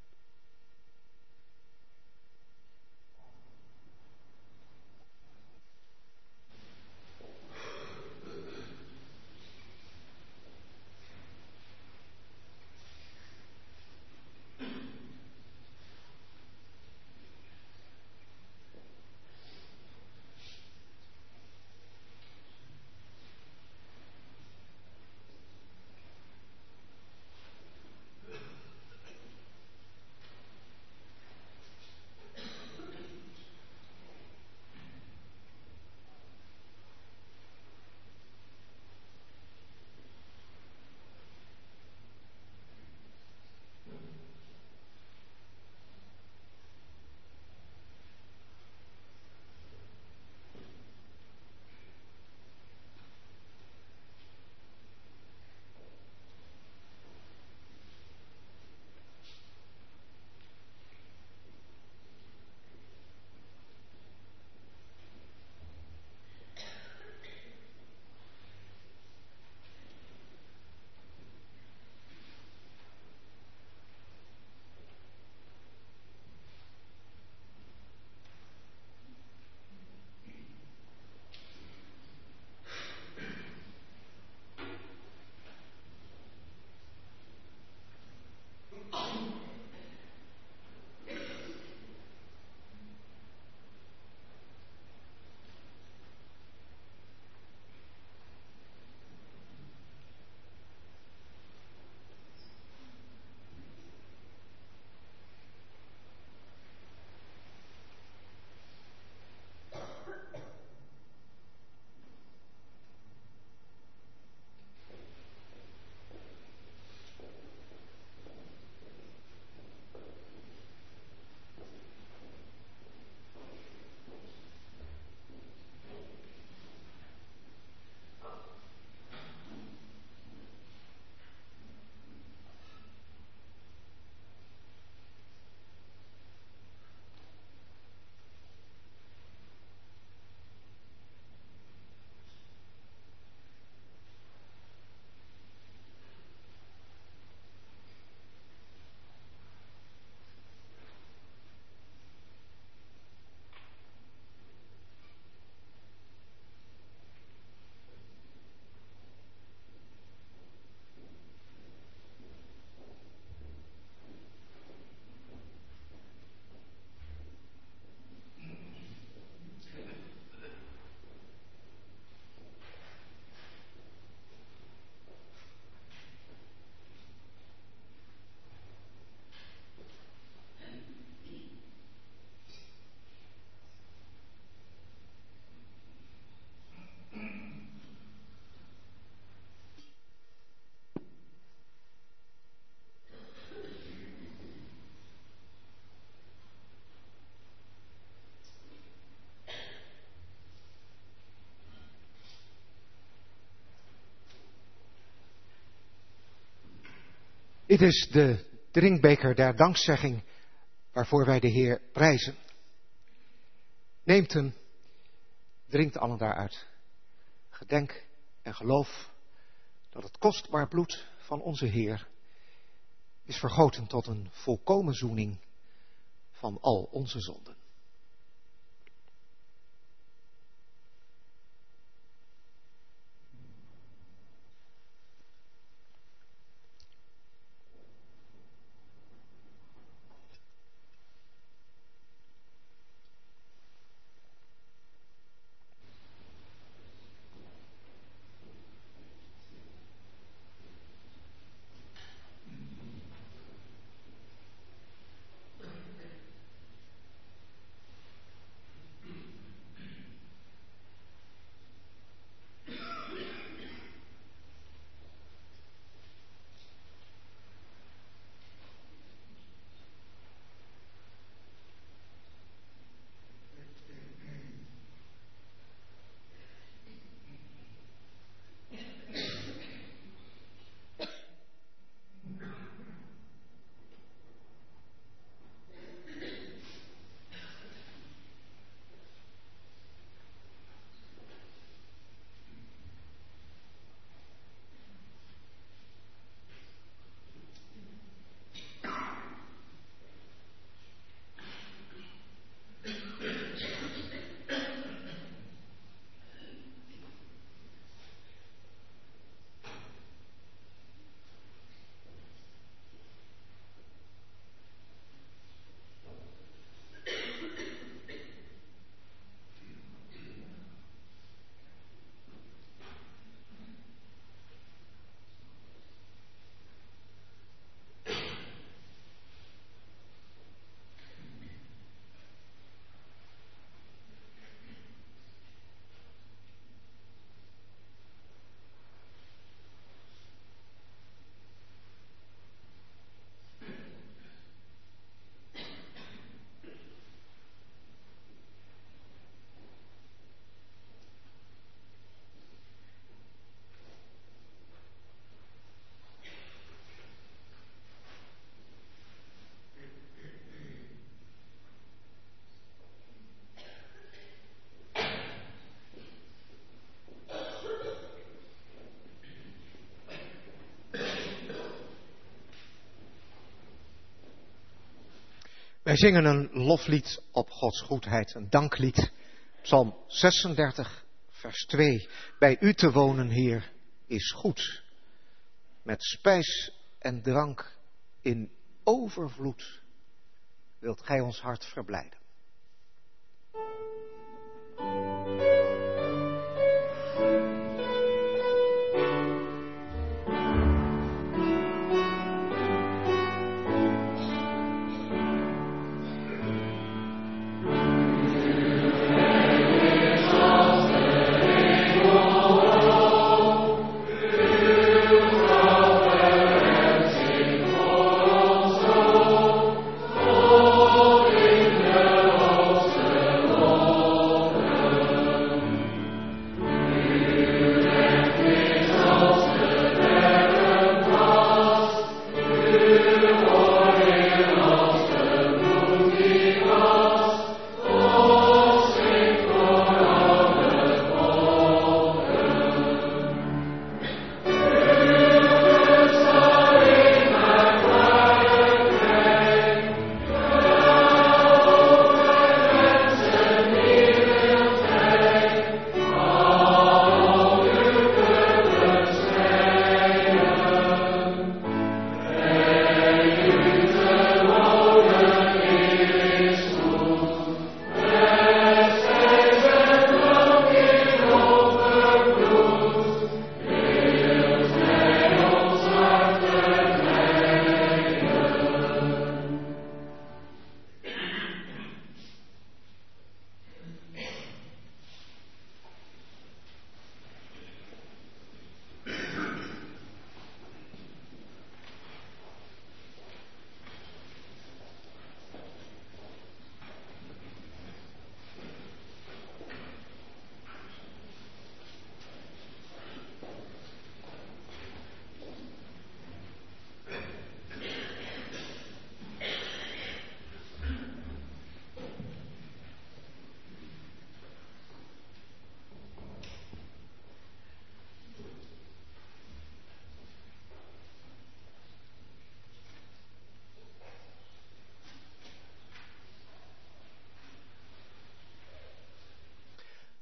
Dit is de drinkbeker der dankzegging waarvoor wij de Heer prijzen. Neemt hem, drinkt allen daaruit. Gedenk en geloof dat het kostbaar bloed van onze Heer is vergoten tot een volkomen zoening van al onze zonden. Wij zingen een loflied op Gods goedheid, een danklied. Psalm 36, vers 2. Bij u te wonen, Heer, is goed. Met spijs en drank in overvloed wilt gij ons hart verblijden. Oh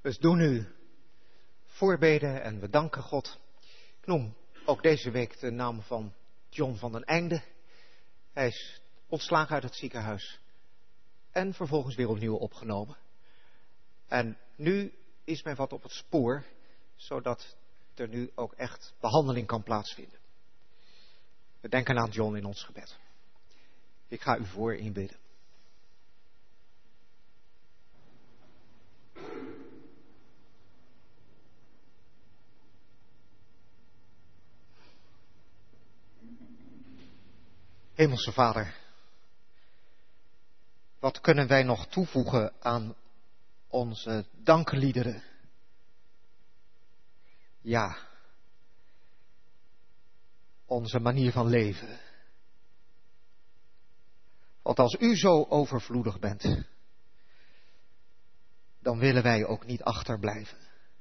We doen nu voorbeden en we danken God. Ik noem ook deze week de naam van John van den Einde. Hij is ontslagen uit het ziekenhuis en vervolgens weer opnieuw opgenomen. En nu is men wat op het spoor, zodat er nu ook echt behandeling kan plaatsvinden. We denken aan John in ons gebed. Ik ga u voor inbidden. Hemelse Vader, wat kunnen wij nog toevoegen aan onze dankliederen? Ja, onze manier van leven. Want als u zo overvloedig bent, dan willen wij ook niet achterblijven.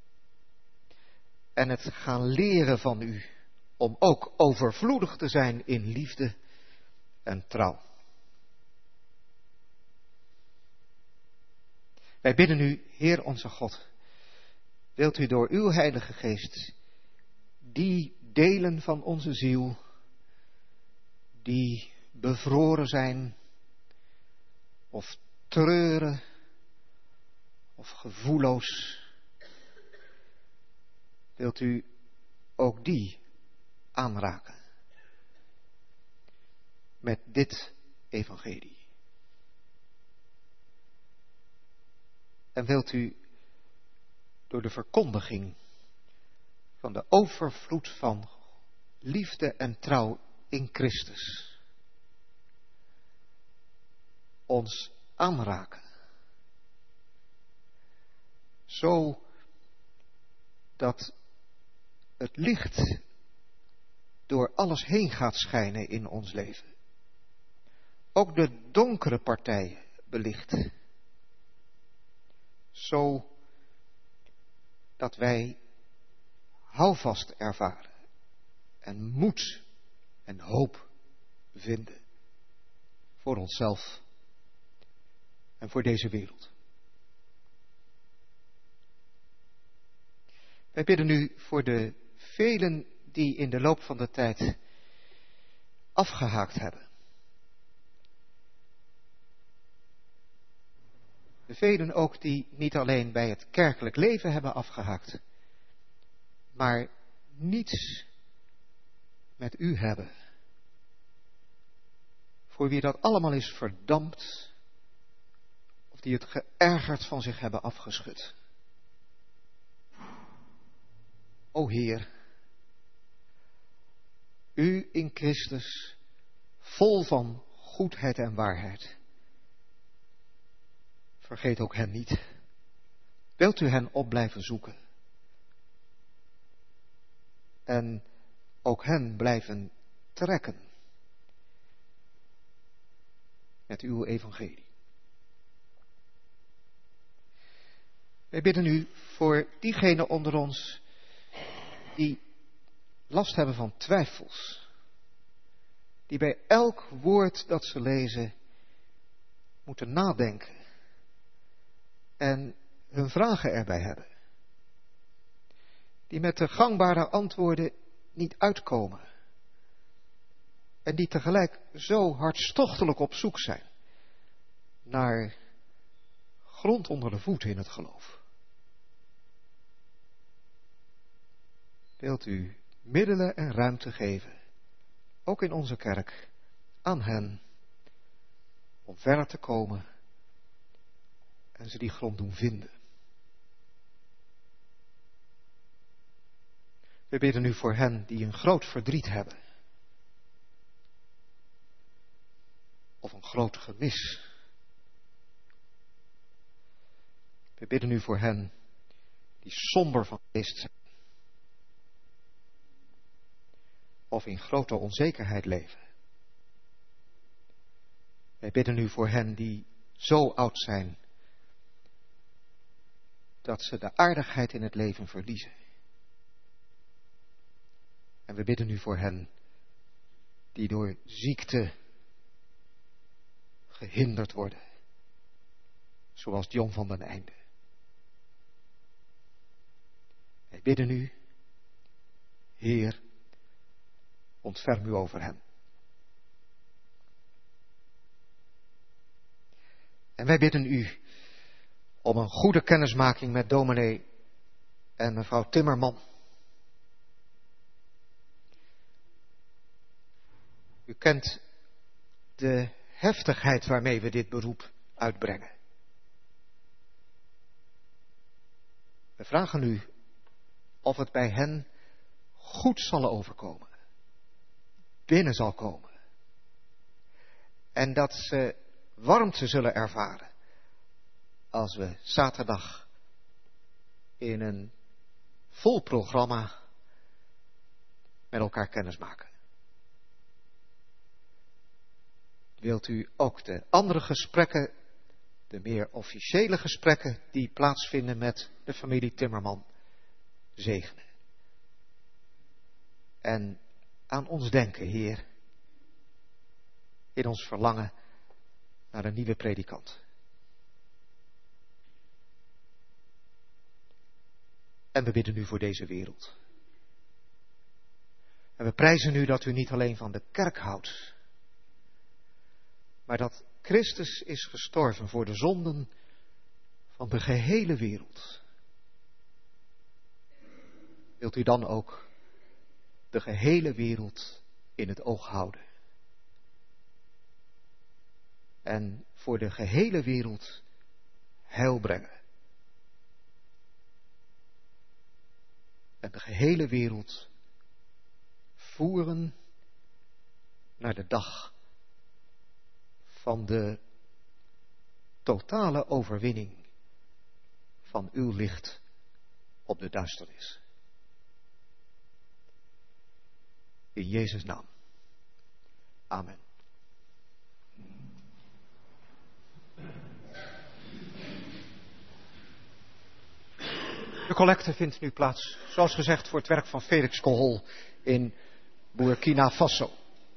En het gaan leren van u om ook overvloedig te zijn in liefde en trouw. Wij bidden u, Heer onze God, wilt u door uw Heilige Geest die delen van onze ziel die bevroren zijn of treuren of gevoelloos, wilt u ook die aanraken met dit evangelie. En wilt u door de verkondiging van de overvloed van liefde en trouw in Christus ons aanraken. Zo dat het licht door alles heen gaat schijnen in ons leven. Ook de donkere partijen belicht. Zo dat wij houvast ervaren en moed en hoop vinden voor onszelf en voor deze wereld. Wij bidden nu voor de velen die in de loop van de tijd afgehaakt hebben. De velen ook die niet alleen bij het kerkelijk leven hebben afgehaakt, maar niets met u hebben. Voor wie dat allemaal is verdampt, of die het geërgerd van zich hebben afgeschud. O Heer, u in Christus, vol van goedheid en waarheid. Vergeet ook hen niet. Wilt u hen op blijven zoeken? En ook hen blijven trekken met uw evangelie. Wij bidden u voor diegenen onder ons die last hebben van twijfels. Die bij elk woord dat ze lezen moeten nadenken. En hun vragen erbij hebben. Die met de gangbare antwoorden niet uitkomen. En die tegelijk zo hartstochtelijk op zoek zijn naar grond onder de voeten in het geloof. Wilt u middelen en ruimte geven, ook in onze kerk, aan hen, om verder te komen en ze die grond doen vinden. We bidden nu voor hen die een groot verdriet hebben. Of een groot gemis. We bidden nu voor hen die somber van geest zijn. Of in grote onzekerheid leven. Wij bidden nu voor hen die zo oud zijn dat ze de aardigheid in het leven verliezen. En we bidden nu voor hen die door ziekte gehinderd worden. Zoals John van den Einde. Wij bidden u, Heer, ontferm u over hem. En wij bidden u om een goede kennismaking met dominee en mevrouw Timmerman. U kent de heftigheid waarmee we dit beroep uitbrengen. We vragen u of het bij hen goed zal overkomen, binnen zal komen. En dat ze warmte zullen ervaren als we zaterdag in een vol programma met elkaar kennismaken. Wilt u ook de andere gesprekken, de meer officiële gesprekken die plaatsvinden met de familie Timmerman, zegenen? En aan ons denken, Heer, in ons verlangen naar een nieuwe predikant. En we bidden u voor deze wereld. En we prijzen u dat u niet alleen van de kerk houdt, maar dat Christus is gestorven voor de zonden van de gehele wereld. Wilt u dan ook de gehele wereld in het oog houden? En voor de gehele wereld heil brengen. En de gehele wereld voeren naar de dag van de totale overwinning van uw licht op de duisternis. In Jezus' naam. Amen. De collecte vindt nu plaats, zoals gezegd, voor het werk van Felix Kohol in Burkina Faso.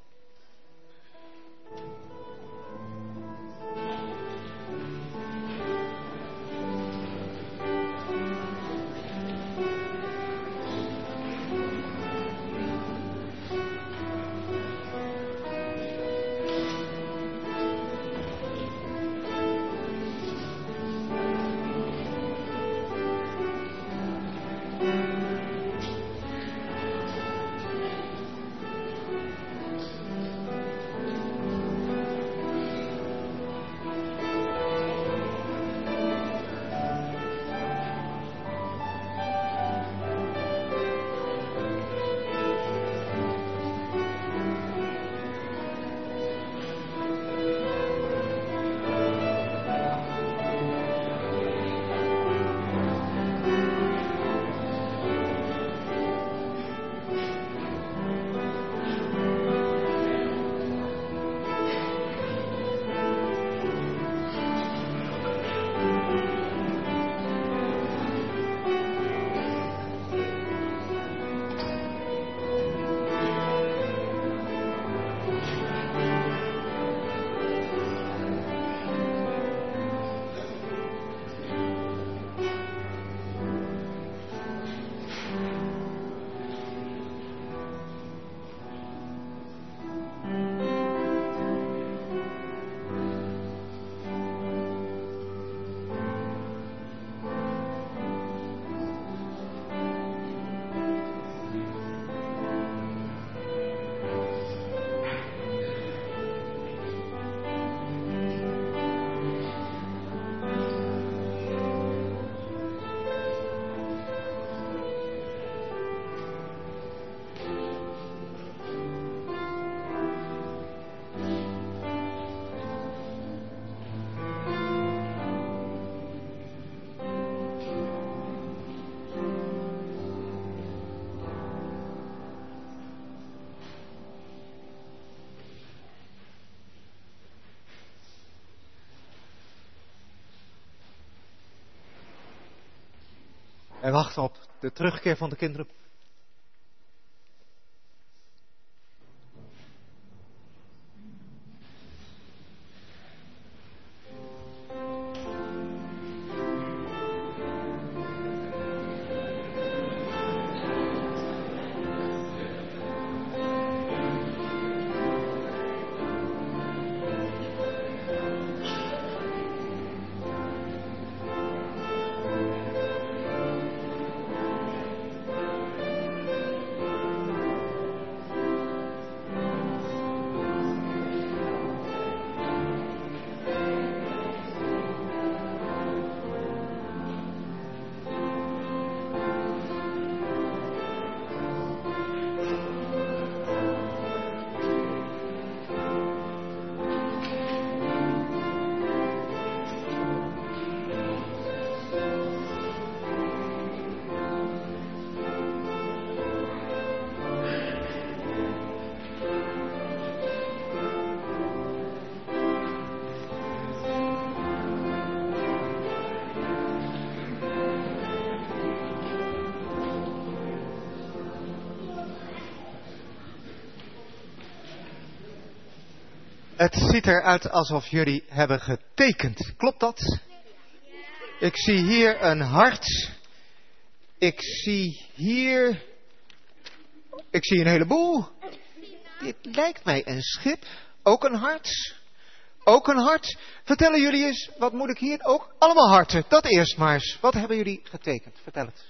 Wij wachten op de terugkeer van de kinderen. Het ziet eruit alsof jullie hebben getekend. Klopt dat? Ik zie hier een hart. Ik zie een heleboel. Dit lijkt mij een schip. Ook een hart. Ook een hart. Vertellen jullie eens, wat moet ik hier ook? Allemaal harten. Dat eerst maar eens. Wat hebben jullie getekend? Vertel het.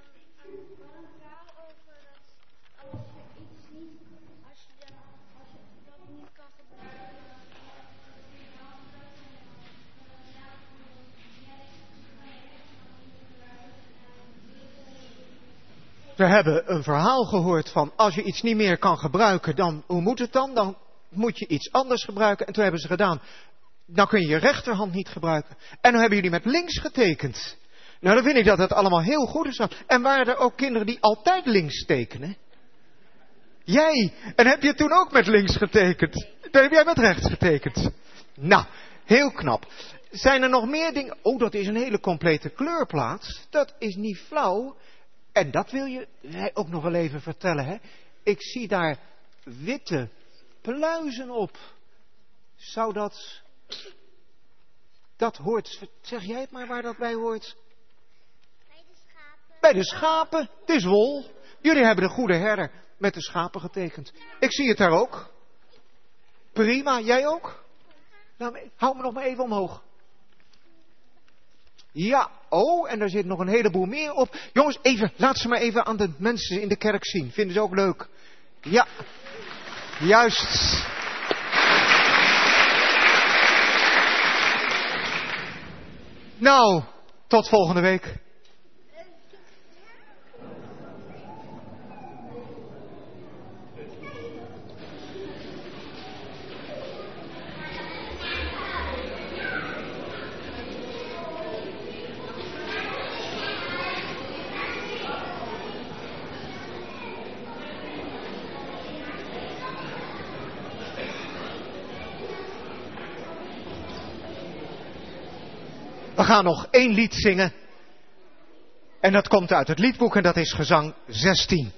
We hebben een verhaal gehoord van als je iets niet meer kan gebruiken, dan hoe moet het dan? Dan moet je iets anders gebruiken. En toen hebben ze gedaan, dan kun je je rechterhand niet gebruiken. En dan hebben jullie met links getekend. Nou, dan vind ik dat het allemaal heel goed is. En waren er ook kinderen die altijd links tekenen? Jij. En heb je toen ook met links getekend? Dan heb jij met rechts getekend. Nou, heel knap. Zijn er nog meer dingen? Oh, dat is een hele complete kleurplaat. Dat is niet flauw. En dat wil je ook nog wel even vertellen, hè? Ik zie daar witte pluizen op. Zou dat... Dat hoort... Zeg jij het maar waar dat bij hoort? Bij de schapen. Bij de schapen. Het is wol. Jullie hebben de goede herder met de schapen getekend. Ik zie het daar ook. Prima. Jij ook? Nou, hou me nog maar even omhoog. Ja, oh, en daar zit nog een heleboel meer op. Jongens, even, laat ze maar even aan de mensen in de kerk zien. Vinden ze ook leuk? Ja, juist. Nou, tot volgende week. We gaan nog 1 lied zingen. En dat komt uit het liedboek en dat is gezang 16.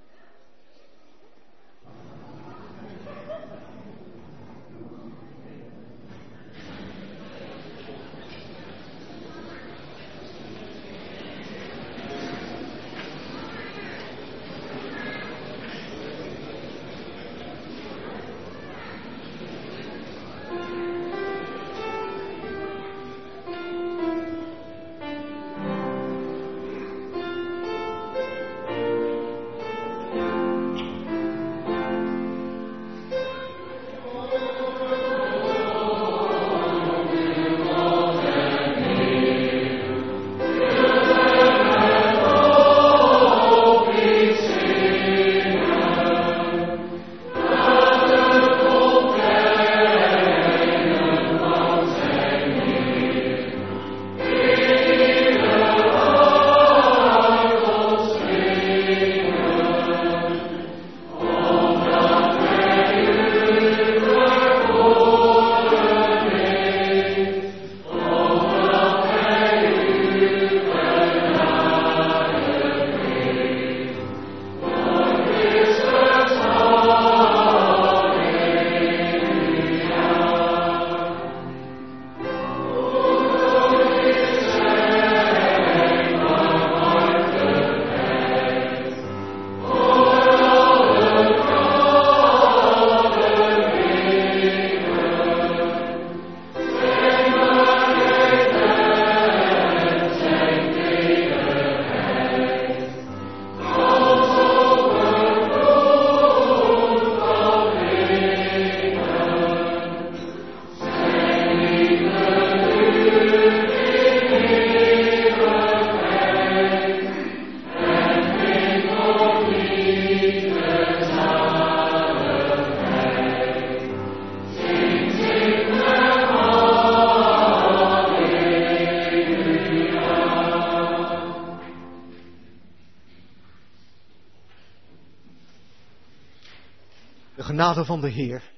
De genade van de Heer,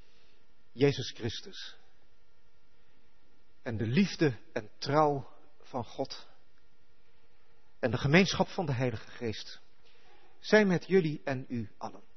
Jezus Christus, en de liefde en trouw van God en de gemeenschap van de Heilige Geest zijn met jullie en u allen.